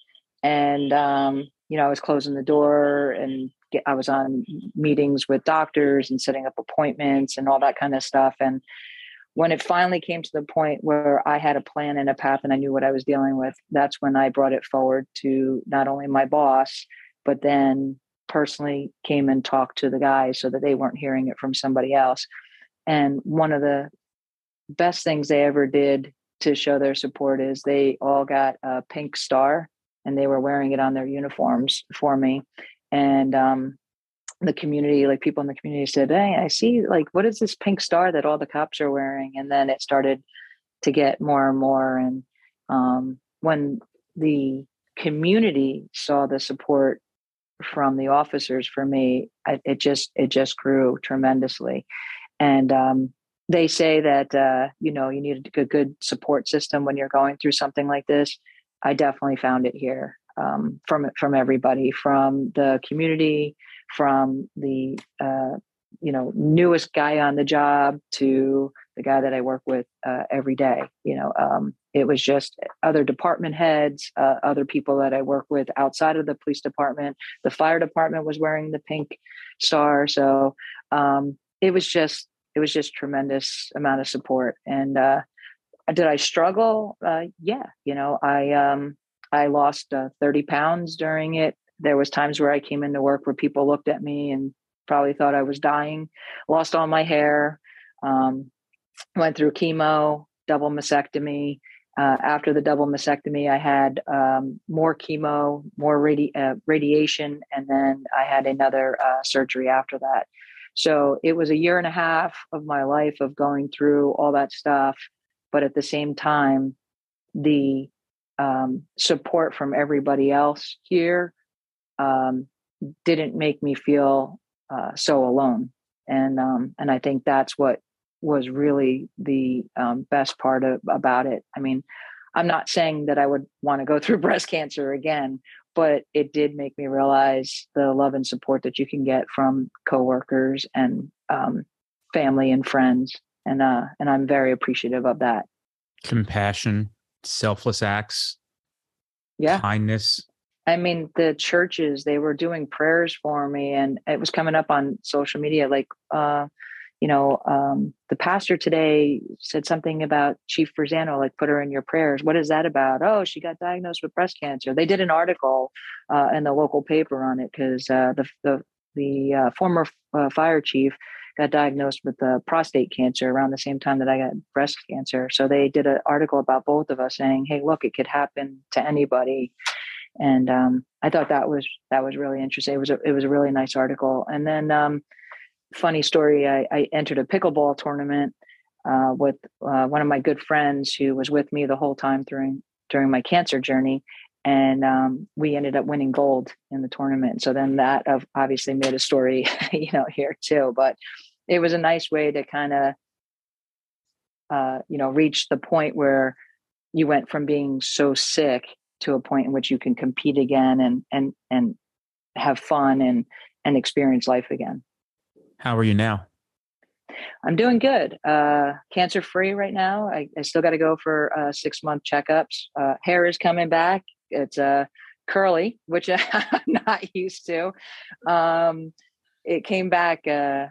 And, um, you know, I was closing the door and get, I was on meetings with doctors and setting up appointments and all that kind of stuff. And when it finally came to the point where I had a plan and a path and I knew what I was dealing with, that's when I brought it forward to not only my boss, but then personally came and talked to the guys so that they weren't hearing it from somebody else. And one of the best things they ever did to show their support is they all got a pink star and they were wearing it on their uniforms for me. And, um, the community, like people in the community said, hey, I see, like, what is this pink star that all the cops are wearing? And then it started to get more and more. And um, when the community saw the support from the officers for me, I, it just, it just grew tremendously. And um, they say that, uh, you know, you need a good support system when you're going through something like this. I definitely found it here um, from, from everybody, from the community, from the, uh, you know, newest guy on the job to the guy that I work with uh, every day. You know, um, it was just other department heads, uh, other people that I work with outside of the police department. The fire department was wearing the pink star. So um, it was just, it was just tremendous amount of support. And uh, did I struggle? Uh, yeah. You know, I, um, I lost uh, thirty pounds during it. There was times where I came into work where people looked at me and probably thought I was dying, lost all my hair, um, went through chemo, double mastectomy. Uh, after the double mastectomy, I had um, more chemo, more radi- uh, radiation, and then I had another uh, surgery after that. So it was a year and a half of my life of going through all that stuff. But at the same time, the um, support from everybody else here um, didn't make me feel uh, so alone. And um, and I think that's what was really the um, best part of, about it. I mean, I'm not saying that I would want to go through breast cancer again, but it did make me realize the love and support that you can get from coworkers and um, family and friends. And uh, and I'm very appreciative of that. Compassion, selfless acts, yeah, kindness. I mean, the churches, they were doing prayers for me, and it was coming up on social media. Like, uh, you know, um, the pastor today said something about Chief Verzano, like, put her in your prayers. What is that about? Oh, she got diagnosed with breast cancer. They did an article uh, in the local paper on it because uh, the the the uh, former uh, fire chief got diagnosed with uh, prostate cancer around the same time that I got breast cancer. So they did an article about both of us saying, hey, look, it could happen to anybody. And um, I thought that was that was really interesting. It was a, it was a really nice article. And then um, funny story, I, I entered a pickleball tournament uh, with uh, one of my good friends who was with me the whole time during during my cancer journey. And um, we ended up winning gold in the tournament. So then that obviously made a story, you know, here too. But it was a nice way to kind of, uh, you know, reach the point where you went from being so sick to a point in which you can compete again and and and have fun and and experience life again. How are you now? I'm doing good. Uh, cancer free right now. I, I still got to go for uh, six month checkups. Uh, hair is coming back. It's uh, curly, which I'm not used to. Um, it came back uh,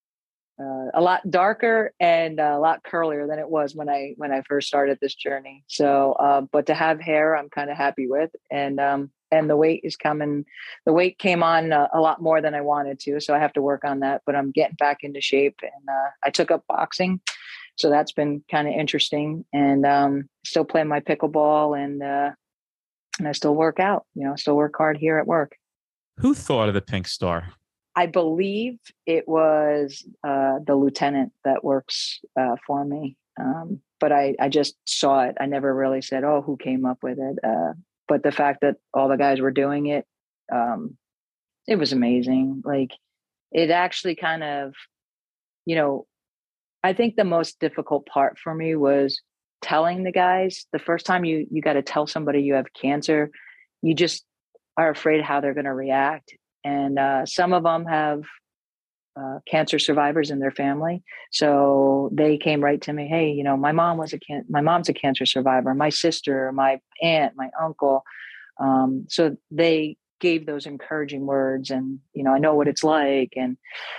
uh, a lot darker and a lot curlier than it was when I when I first started this journey. So, uh, but to have hair, I'm kind of happy with, and um, and the weight is coming. The weight came on a, a lot more than I wanted to, so I have to work on that. But I'm getting back into shape, and uh, I took up boxing, so that's been kind of interesting. And um, still playing my pickleball, and uh, and I still work out. You know, still work hard here at work. Who thought of the pink star? I believe it was uh, the lieutenant that works uh, for me. Um, but I, I just saw it. I never really said, oh, who came up with it? Uh, but the fact that all the guys were doing it, um, it was amazing. Like, it actually kind of, you know, I think the most difficult part for me was telling the guys. The first time you you got to tell somebody you have cancer, you just are afraid how they're going to react. And uh, some of them have uh, cancer survivors in their family, so they came right to me. Hey, you know, my mom was a can- my mom's a cancer survivor. My sister, my aunt, my uncle. Um, so they gave those encouraging words, and you know, I know what it's like. And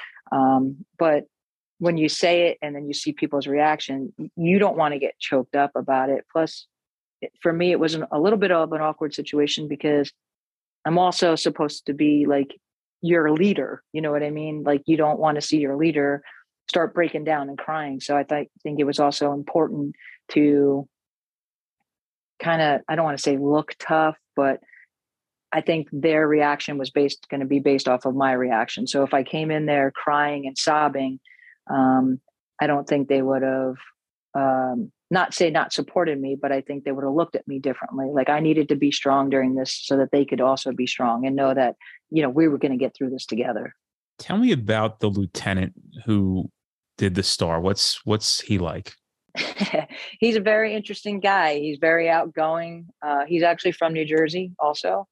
um, but when you say it and then you see people's reaction, you don't want to get choked up about it. Plus, for me, it was an, a little bit of an awkward situation because I'm also supposed to be like your leader. You know what I mean? Like, you don't want to see your leader start breaking down and crying. So I th- think it was also important to kind of, I don't want to say look tough, but I think their reaction was based going to be based off of my reaction. So if I came in there crying and sobbing, um, I don't think they would have, um, not say not supported me, but I think they would have looked at me differently. Like, I needed to be strong during this so that they could also be strong and know that, you know, we were going to get through this together. Tell me about the lieutenant who did the star. What's, what's he like? He's a very interesting guy. He's very outgoing. Uh, he's actually from New Jersey also.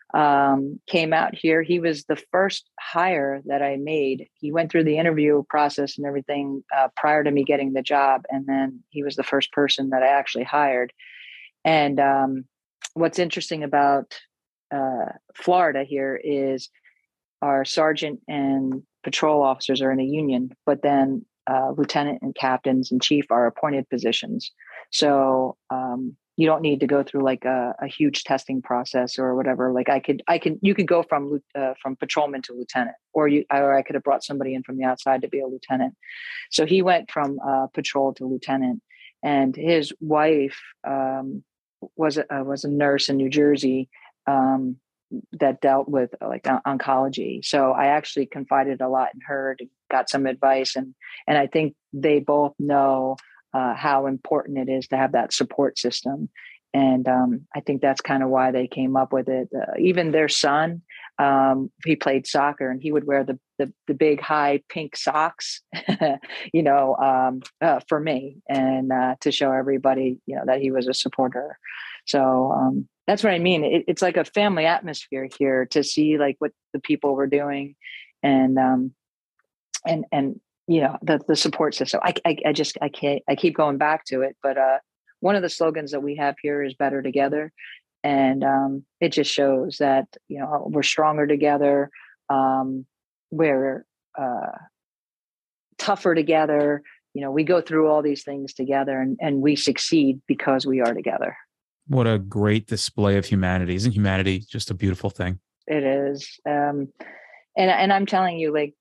um, came out here. He was the first hire that I made. He went through the interview process and everything uh, prior to me getting the job. And then he was the first person that I actually hired. And um, what's interesting about uh, Florida here is our sergeant and patrol officers are in a union, but then uh, lieutenant and captains and chief are appointed positions. So um, you don't need to go through like a, a huge testing process or whatever. Like I could, I can, you could go from uh, from patrolman to lieutenant, or you, or I could have brought somebody in from the outside to be a lieutenant. So he went from uh, patrol to lieutenant, and his wife um, was a, uh, was a nurse in New Jersey. Um, that dealt with like oncology. So I actually confided a lot in her, to, got some advice. And, and I think they both know uh, how important it is to have that support system. And um, I think that's kind of why they came up with it. Uh, even their son, um, he played soccer, and he would wear the, the, the big high pink socks, you know, um, uh, for me, and uh, to show everybody, you know, that he was a supporter. So, um, that's what I mean. It, it's like a family atmosphere here, to see like what the people were doing, and um, and and you know the the support system. I, I I just I can't I keep going back to it, but uh, one of the slogans that we have here is "Better Together," and um, it just shows that, you know, we're stronger together, um, we're uh, tougher together. You know, we go through all these things together, and and we succeed because we are together. What a great display of humanity. Isn't humanity just a beautiful thing? It is. Um, and, and I'm telling you, like,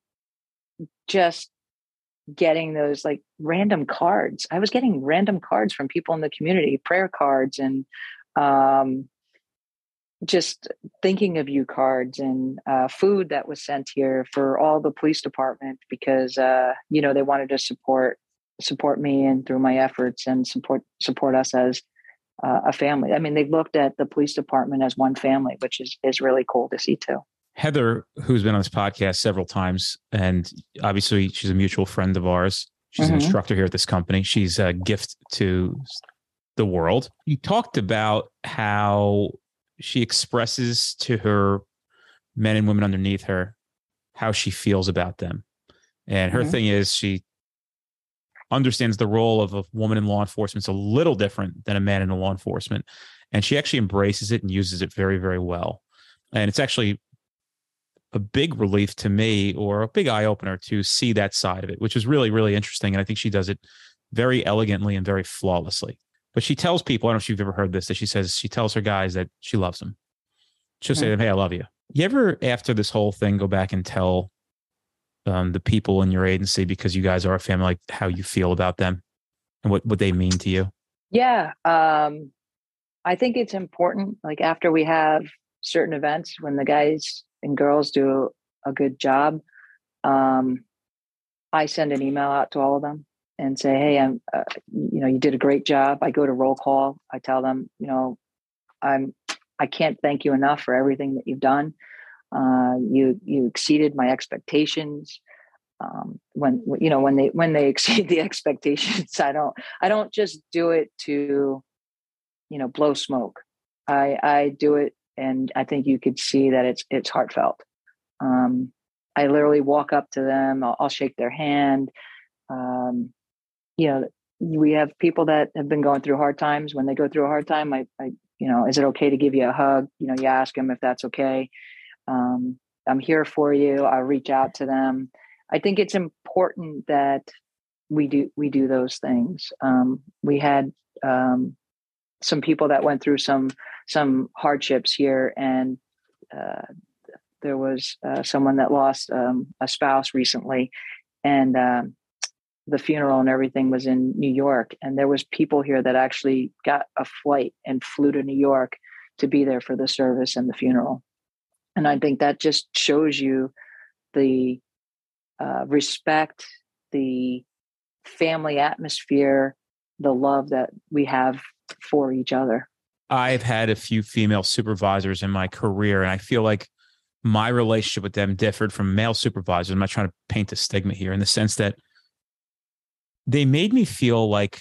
just getting those like random cards. I was getting random cards from people in the community, prayer cards, and um, just thinking of you cards, and uh, food that was sent here for all the police department, because, uh, you know, they wanted to support, support me and through my efforts, and support, support us as Uh, a family. I mean, they looked at the police department as one family, which is is really cool to see too. Heather, who's been on this podcast several times, and obviously she's a mutual friend of ours. She's mm-hmm. an instructor here at this company. She's a gift to the world. You talked about how she expresses to her men and women underneath her how she feels about them. And her mm-hmm. thing is, she understands the role of a woman in law enforcement is a little different than a man in law enforcement. And she actually embraces it and uses it very, very well. And it's actually a big relief to me, or a big eye opener, to see that side of it, which is really, really interesting. And I think she does it very elegantly and very flawlessly. But she tells people, I don't know if you've ever heard this, that she says, she tells her guys that she loves them. She'll mm-hmm. say to them, "Hey, I love you." You ever, after this whole thing, go back and tell Um, the people in your agency, because you guys are a family, like how you feel about them and what, what they mean to you? Yeah. Um, I think it's important, like after we have certain events, when the guys and girls do a good job, um, I send an email out to all of them and say, "Hey, I'm, uh, you know, you did a great job." I go to roll call. I tell them, you know, I'm, I can't thank you enough for everything that you've done. Uh, you you exceeded my expectations. Um, when you know when they when they exceed the expectations, I don't I don't just do it to, you know, blow smoke. I I do it, and I think you could see that it's it's heartfelt. Um, I literally walk up to them. I'll, I'll shake their hand. Um, you know, we have people that have been going through hard times. When they go through a hard time, I, I you know, is it okay to give you a hug? You know, you ask them if that's okay. Um, I'm here for you. I'll reach out to them. I think it's important that we do, we do those things. Um, we had, um, some people that went through some, some hardships here, and, uh, there was, uh, someone that lost, um, a spouse recently, and, um, the funeral and everything was in New York. And there was people here that actually got a flight and flew to New York to be there for the service and the funeral. And I think that just shows you the uh, respect, the family atmosphere, the love that we have for each other. I've had a few female supervisors in my career, and I feel like my relationship with them differed from male supervisors. I'm not trying to paint a stigma here, in the sense that they made me feel like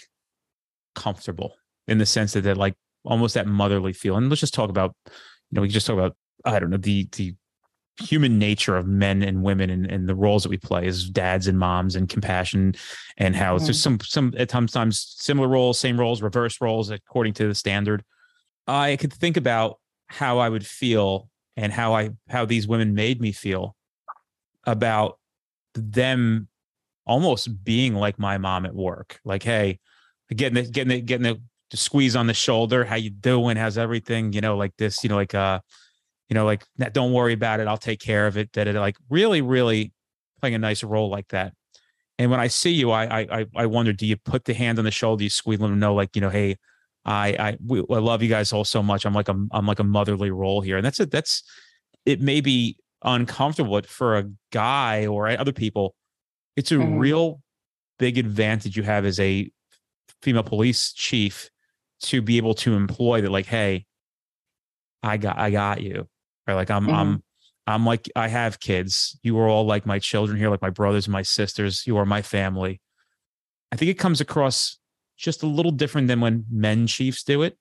comfortable, in the sense that they're like almost that motherly feel. And let's just talk about, you know, we can just talk about I don't know, the, the human nature of men and women and, and the roles that we play as dads and moms and compassion and how Mhm. there's some, some at times similar roles, same roles, reverse roles according to the standard. I could think about how I would feel and how I, how these women made me feel about them almost being like my mom at work. Like, hey, getting the, getting the, getting the, the squeeze on the shoulder. How you doing? How's everything? You know, like this, you know, like, uh, you know, like, don't worry about it. I'll take care of it. That it like really, really playing a nice role like that. And when I see you, I, I, I wonder, do you put the hand on the shoulder? You squeeze them, know, like, you know, hey, I, I, we, I love you guys all so much. I'm like, a, I'm like a motherly role here. And that's it. That's, it may be uncomfortable, but for a guy or other people, it's a Mhm. real big advantage you have as a female police chief to be able to employ that. Like, hey, I got, I got you. Or like, I'm, Mhm. I'm, I'm like, I have kids. You are all like my children here, like my brothers and my sisters. You are my family. I think it comes across just a little different than when men chiefs do it.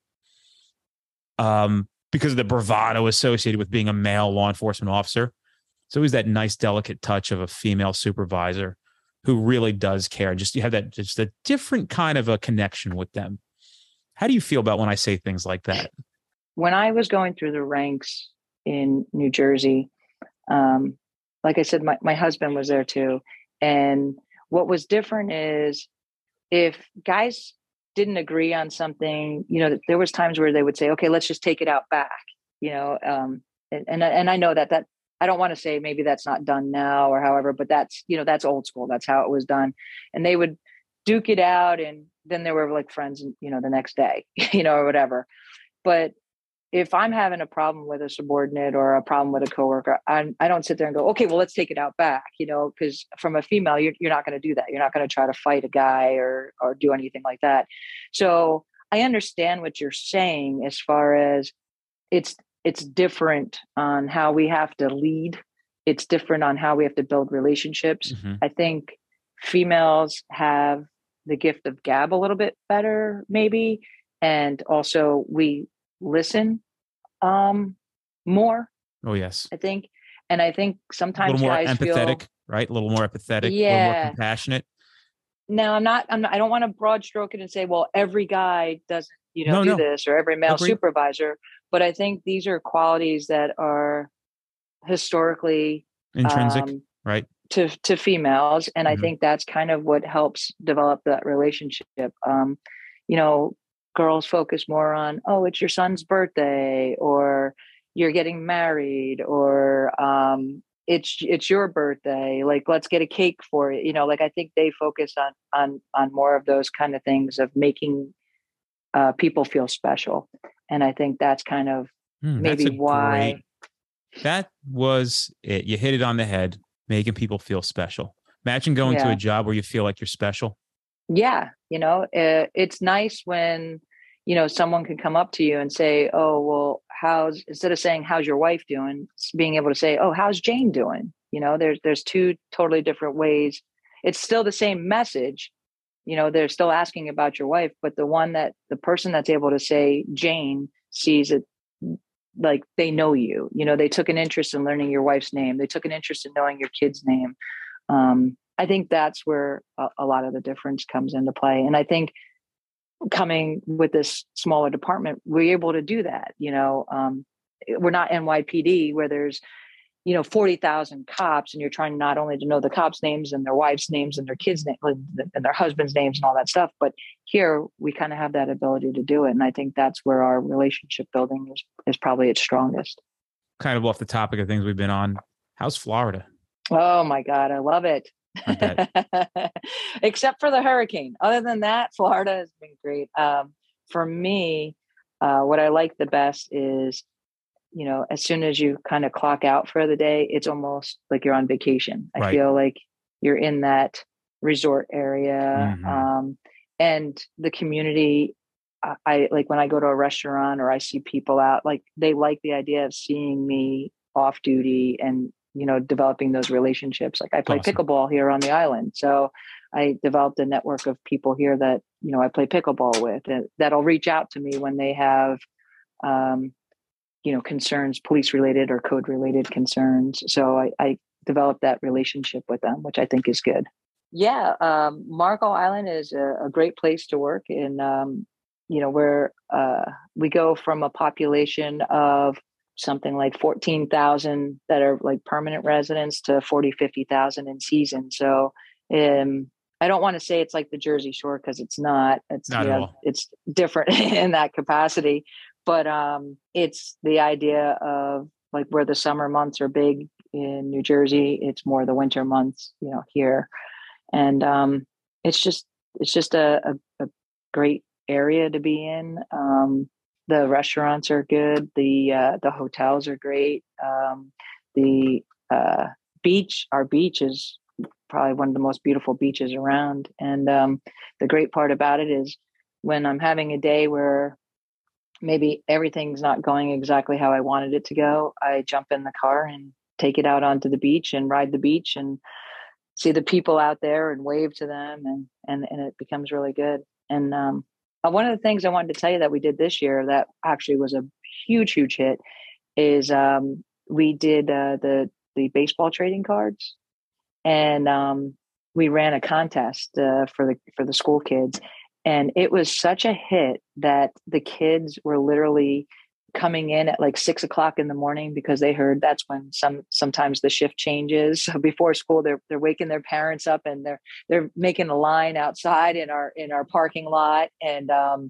Um, because of the bravado associated with being a male law enforcement officer. It's always that nice, delicate touch of a female supervisor who really does care. Just you have that, just a different kind of a connection with them. How do you feel about when I say things like that? When I was going through the ranks in New Jersey, um, like I said, my, my husband was there too. And what was different is if guys didn't agree on something, you know, there was times where they would say, okay, let's just take it out back, you know, um, and, and, and I know that, that I don't want to say maybe that's not done now or however, but that's, you know, that's old school. That's how it was done. And they would duke it out. And then they were like friends, you know, the next day, you know, or whatever. But if I'm having a problem with a subordinate or a problem with a coworker, I, I don't sit there and go, okay, well, let's take it out back, you know, because from a female, you're, you're not going to do that. You're not going to try to fight a guy or, or do anything like that. So I understand what you're saying as far as it's, it's different on how we have to lead. It's different on how we have to build relationships. Mm-hmm. I think females have the gift of gab a little bit better, maybe. And also we listen um more, Oh, yes. I think. And I think A sometimes little more guys empathetic, feel, right? A little more empathetic, a little more yeah. compassionate. Now I'm not, I'm not, I don't want to broad stroke it and say, well, every guy doesn't, you know, No, do no. this or every male Agreed. supervisor. But I think these are qualities that are historically Intrinsic, um, right? to to females, and I Mhm. think that's kind of what helps develop that relationship. Um, you know, girls focus more on, oh, it's your son's birthday, or you're getting married, or um, it's it's your birthday. Like, let's get a cake for it. You know, like I think they focus on on on more of those kind of things of making uh, people feel special, and I think that's kind of Mm, that's maybe a why. great, that was it. You hit it on the head, making people feel special. Imagine going to a Yeah. job where you feel like you're special. Yeah, you know, uh, it's nice when, you know, someone can come up to you and say, oh, well, how's, instead of saying, how's your wife doing, being able to say, oh, how's Jane doing? You know, there's, there's two totally different ways. It's still the same message. You know, they're still asking about your wife, but the one that the person that's able to say Jane sees it like they know you, you know, they took an interest in learning your wife's name. They took an interest in knowing your kid's name. Um, I think that's where a, a lot of the difference comes into play. And I think coming with this smaller department, we're able to do that. You know, um, we're not N Y P D where there's, you know, forty thousand cops and you're trying not only to know the cops' names and their wives' names and their kids' names and their husbands' names and all that stuff. But here we kind of have that ability to do it. And I think that's where our relationship building is, is probably its strongest. Kind of off the topic of things we've been on. How's Florida? Oh my God, I love it. I bet. Except for the hurricane. Other than that, Florida has been great. Um, for me, uh, what I like the best is, you know, as soon as you kind of clock out for the day, it's almost like you're on vacation. I Right. feel like you're in that resort area. Mhm. Um, and the community, I, I like when I go to a restaurant or I see people out, like they like the idea of seeing me off duty and, you know, developing those relationships. Like I play Awesome. pickleball here on the island. So I developed a network of people here that, you know, I play pickleball with and that'll reach out to me when they have, um, you know, concerns, police related or code related concerns. So I, I developed that relationship with them, which I think is good. Yeah. Um, Marco Island is a, a great place to work in, um, you know, where uh, we go from a population of something like fourteen thousand that are like permanent residents to forty, fifty thousand in season. So um, I don't want to say it's like the Jersey Shore because it's not. It's Not you at know, all. it's different in that capacity. But um, it's the idea of like where the summer months are big in New Jersey, it's more the winter months, you know, here. And um, it's just it's just a, a, a great area to be in. Um, the restaurants are good. The uh, the hotels are great. Um, the uh, beach, our beach is probably one of the most beautiful beaches around. And um, the great part about it is when I'm having a day where maybe everything's not going exactly how I wanted it to go, I jump in the car and take it out onto the beach and ride the beach and see the people out there and wave to them. And, and, and it becomes really good. And um, one of the things I wanted to tell you that we did this year that actually was a huge, huge hit is um, we did uh, the, the baseball trading cards. And um, we ran a contest uh, for the for the school kids, and it was such a hit that the kids were literally coming in at like six o'clock in the morning because they heard that's when some sometimes the shift changes. So before school, they're they're waking their parents up and they're they're making a line outside in our in our parking lot, and um,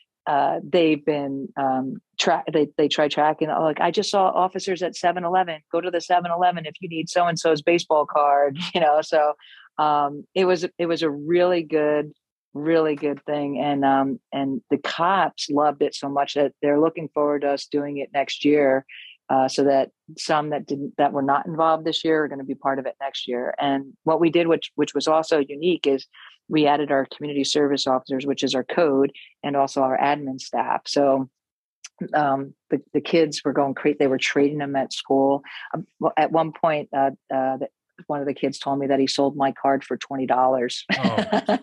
uh, they've been um, track. They they try tracking. Oh, like I just saw officers at seven eleven. Go to the seven eleven if you need so and so's baseball card. You know, so um, it was it was a really good, really good thing, and um, and the cops loved it so much that they're looking forward to us doing it next year. Uh, so that some that didn't that were not involved this year are going to be part of it next year. And what we did, which which was also unique, is we added our community service officers, which is our code, and also our admin staff. So um, the, the kids were going crazy. They were trading them at school. Um, well, at one point, uh, uh, one of the kids told me that he sold my card for twenty dollars. Oh.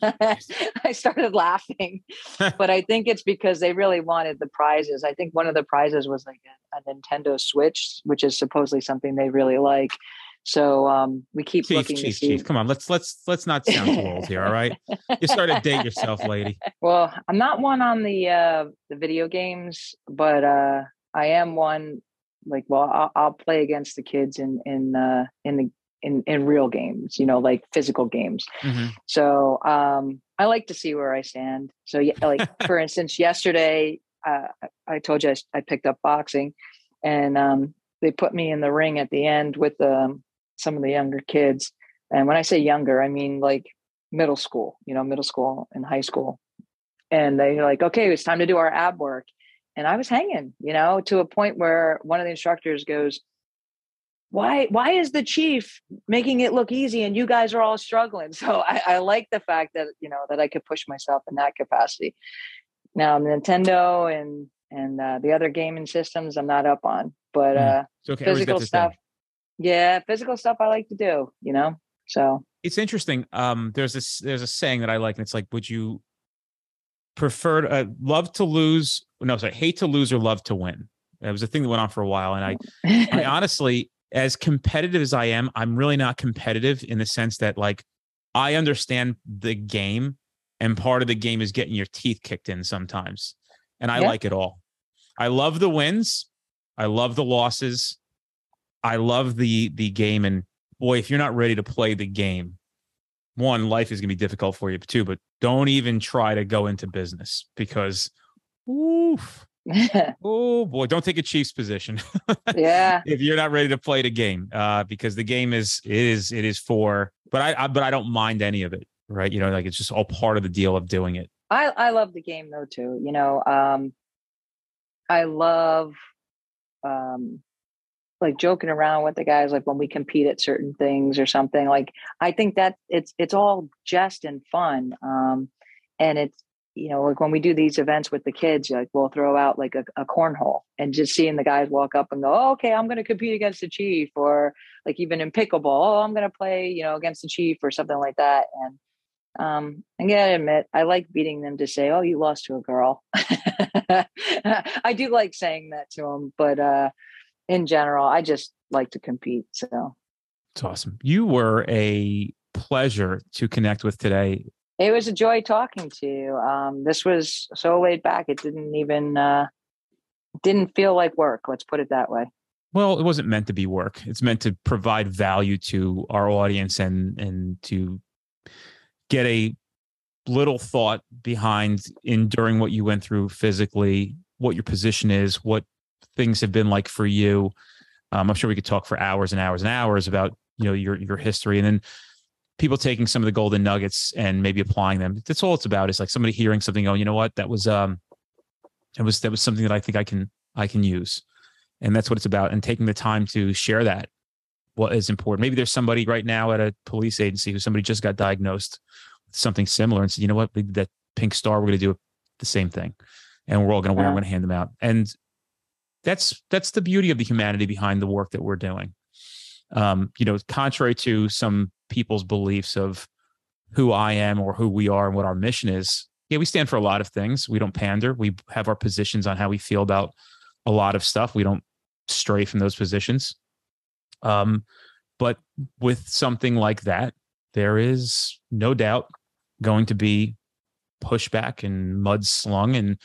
I started laughing, but I think it's because they really wanted the prizes. I think one of the prizes was like a, a Nintendo Switch, which is supposedly something they really like. So um, we keep Chief, looking Chief, to see. Chief, come on, let's let's let's not sound too old here, all right? You start to date yourself, lady. Well, I'm not one on the uh, the video games, but uh, I am one. Like, well, I'll, I'll play against the kids in in uh, in the in in real games, you know, like physical games. Mm-hmm. So um, I like to see where I stand. So, yeah, like for instance, yesterday uh, I told you I, I picked up boxing, and um, they put me in the ring at the end with um, some of the younger kids. And when I say younger, I mean like middle school, you know, middle school and high school. And they're like, okay, it's time to do our ab work. And I was hanging, you know, to a point where one of the instructors goes, why, why is the chief making it look easy and you guys are all struggling? So I, I like the fact that, you know, that I could push myself in that capacity. Now, Nintendo and, and uh, the other gaming systems, I'm not up on, but uh, so, okay, physical stuff. Thing. Yeah. Physical stuff I like to do, you know, so. It's interesting. Um, there's this, there's a saying that I like, and it's like, would you prefer to, uh, love to lose? No, sorry, hate to lose or love to win. It was a thing that went on for a while. And I, I honestly, as competitive as I am, I'm really not competitive in the sense that like, I understand the game, and part of the game is getting your teeth kicked in sometimes. And I yeah. like it all. I love the wins. I love the losses. I love the, the game. And boy, if you're not ready to play the game, one, life is going to be difficult for you too, but don't even try to go into business because, oof, oh boy, don't take a Chiefs position. Yeah. If you're not ready to play the game, uh, because the game is, it is, it is for, but I, I, but I don't mind any of it. Right. You know, like it's just all part of the deal of doing it. I, I love the game though, too. You know, um, I love, um, like joking around with the guys, like when we compete at certain things or something. Like I think that it's it's all jest and fun, um, and it's you know like when we do these events with the kids, like we'll throw out like a, a cornhole and just seeing the guys walk up and go, oh, okay, I'm going to compete against the chief, or like even in pickleball, oh, I'm going to play you know against the chief or something like that, and Um, I gotta admit, I like beating them to say, "Oh, you lost to a girl." I do like saying that to them, but uh, in general, I just like to compete. So it's awesome. You were a pleasure to connect with today. It was a joy talking to you. Um, this was so laid back; it didn't even uh, didn't feel like work. Let's put it that way. Well, it wasn't meant to be work. It's meant to provide value to our audience and and to get a little thought behind enduring what you went through physically, what your position is, what things have been like for you. Um, I'm sure we could talk for hours and hours and hours about, you know, your your history, and then people taking some of the golden nuggets and maybe applying them. That's all it's about. It's like somebody hearing something, going, you know what, that was um, it was that was something that I think I can I can use, and that's what it's about. And taking the time to share that, what is important. Maybe there's somebody right now at a police agency who somebody just got diagnosed with something similar and said, you know what, that pink star, we're going to do the same thing, and we're all going to wear. I'm going to hand them out, and that's that's the beauty of the humanity behind the work that we're doing. Um, you know, contrary to some people's beliefs of who I am or who we are and what our mission is. Yeah, we stand for a lot of things. We don't pander. We have our positions on how we feel about a lot of stuff. We don't stray from those positions. Um, but with something like that, there is no doubt going to be pushback and mudslung. And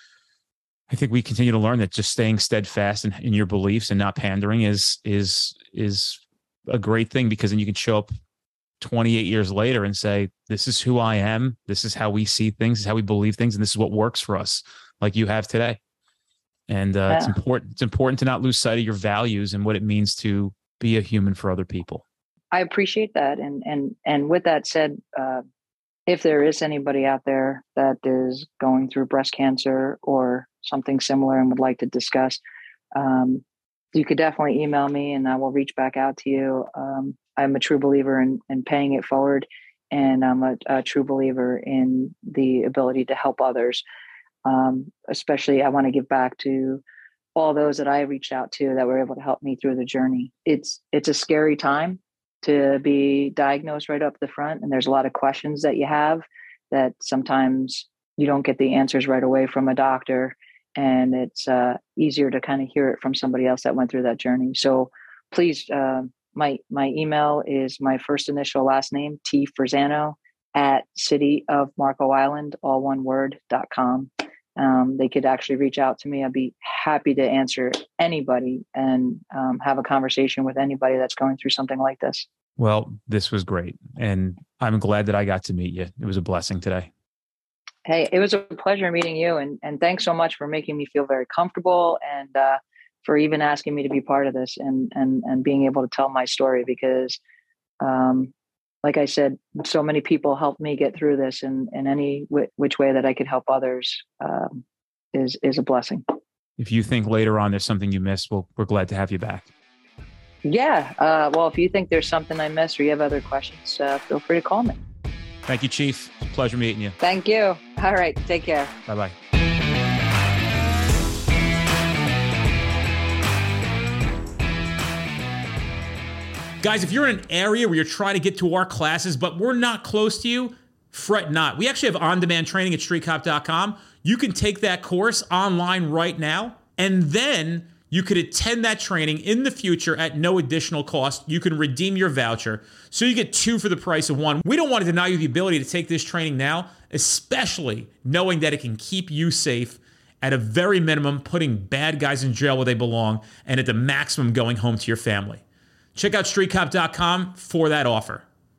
I think we continue to learn that just staying steadfast in, in your beliefs and not pandering is is is a great thing, because then you can show up twenty-eight years later and say, this is who I am. This is how we see things. This is how we believe things. And this is what works for us, like you have today. And uh, yeah. it's important. It's important to not lose sight of your values and what it means to be a human for other people. I appreciate that. And, and, and with that said, uh, if there is anybody out there that is going through breast cancer or something similar and would like to discuss, um, you could definitely email me and I will reach back out to you. Um, I'm a true believer in, in paying it forward, and I'm a, a true believer in the ability to help others. Um, especially, I want to give back to all those that I reached out to that were able to help me through the journey. It's it's a scary time to be diagnosed right up the front, and there's a lot of questions that you have that sometimes you don't get the answers right away from a doctor, and it's uh, easier to kind of hear it from somebody else that went through that journey. So please. Uh, My my email is my first initial last name, T Frisano, at City of Marco Island, all one word, dot com. Um, they could actually reach out to me. I'd be happy to answer anybody and um, have a conversation with anybody that's going through something like this. Well, this was great. And I'm glad that I got to meet you. It was a blessing today. Hey, it was a pleasure meeting you. And, and thanks so much for making me feel very comfortable, and uh, for even asking me to be part of this and, and, and being able to tell my story, because um, like I said, so many people helped me get through this, and, and any w- which way that I could help others um, is, is a blessing. If you think later on there's something you missed, well, we're glad to have you back. Yeah. Uh, well, if you think there's something I missed or you have other questions, uh, feel free to call me. Thank you, Chief. It's a pleasure meeting you. Thank you. All right. Take care. Bye-bye. Guys, if you're in an area where you're trying to get to our classes, but we're not close to you, fret not. We actually have on-demand training at street cop dot com. You can take that course online right now, and then you could attend that training in the future at no additional cost. You can redeem your voucher, so you get two for the price of one. We don't want to deny you the ability to take this training now, especially knowing that it can keep you safe, at a very minimum, putting bad guys in jail where they belong, and at the maximum, going home to your family. Check out street cop dot com for that offer.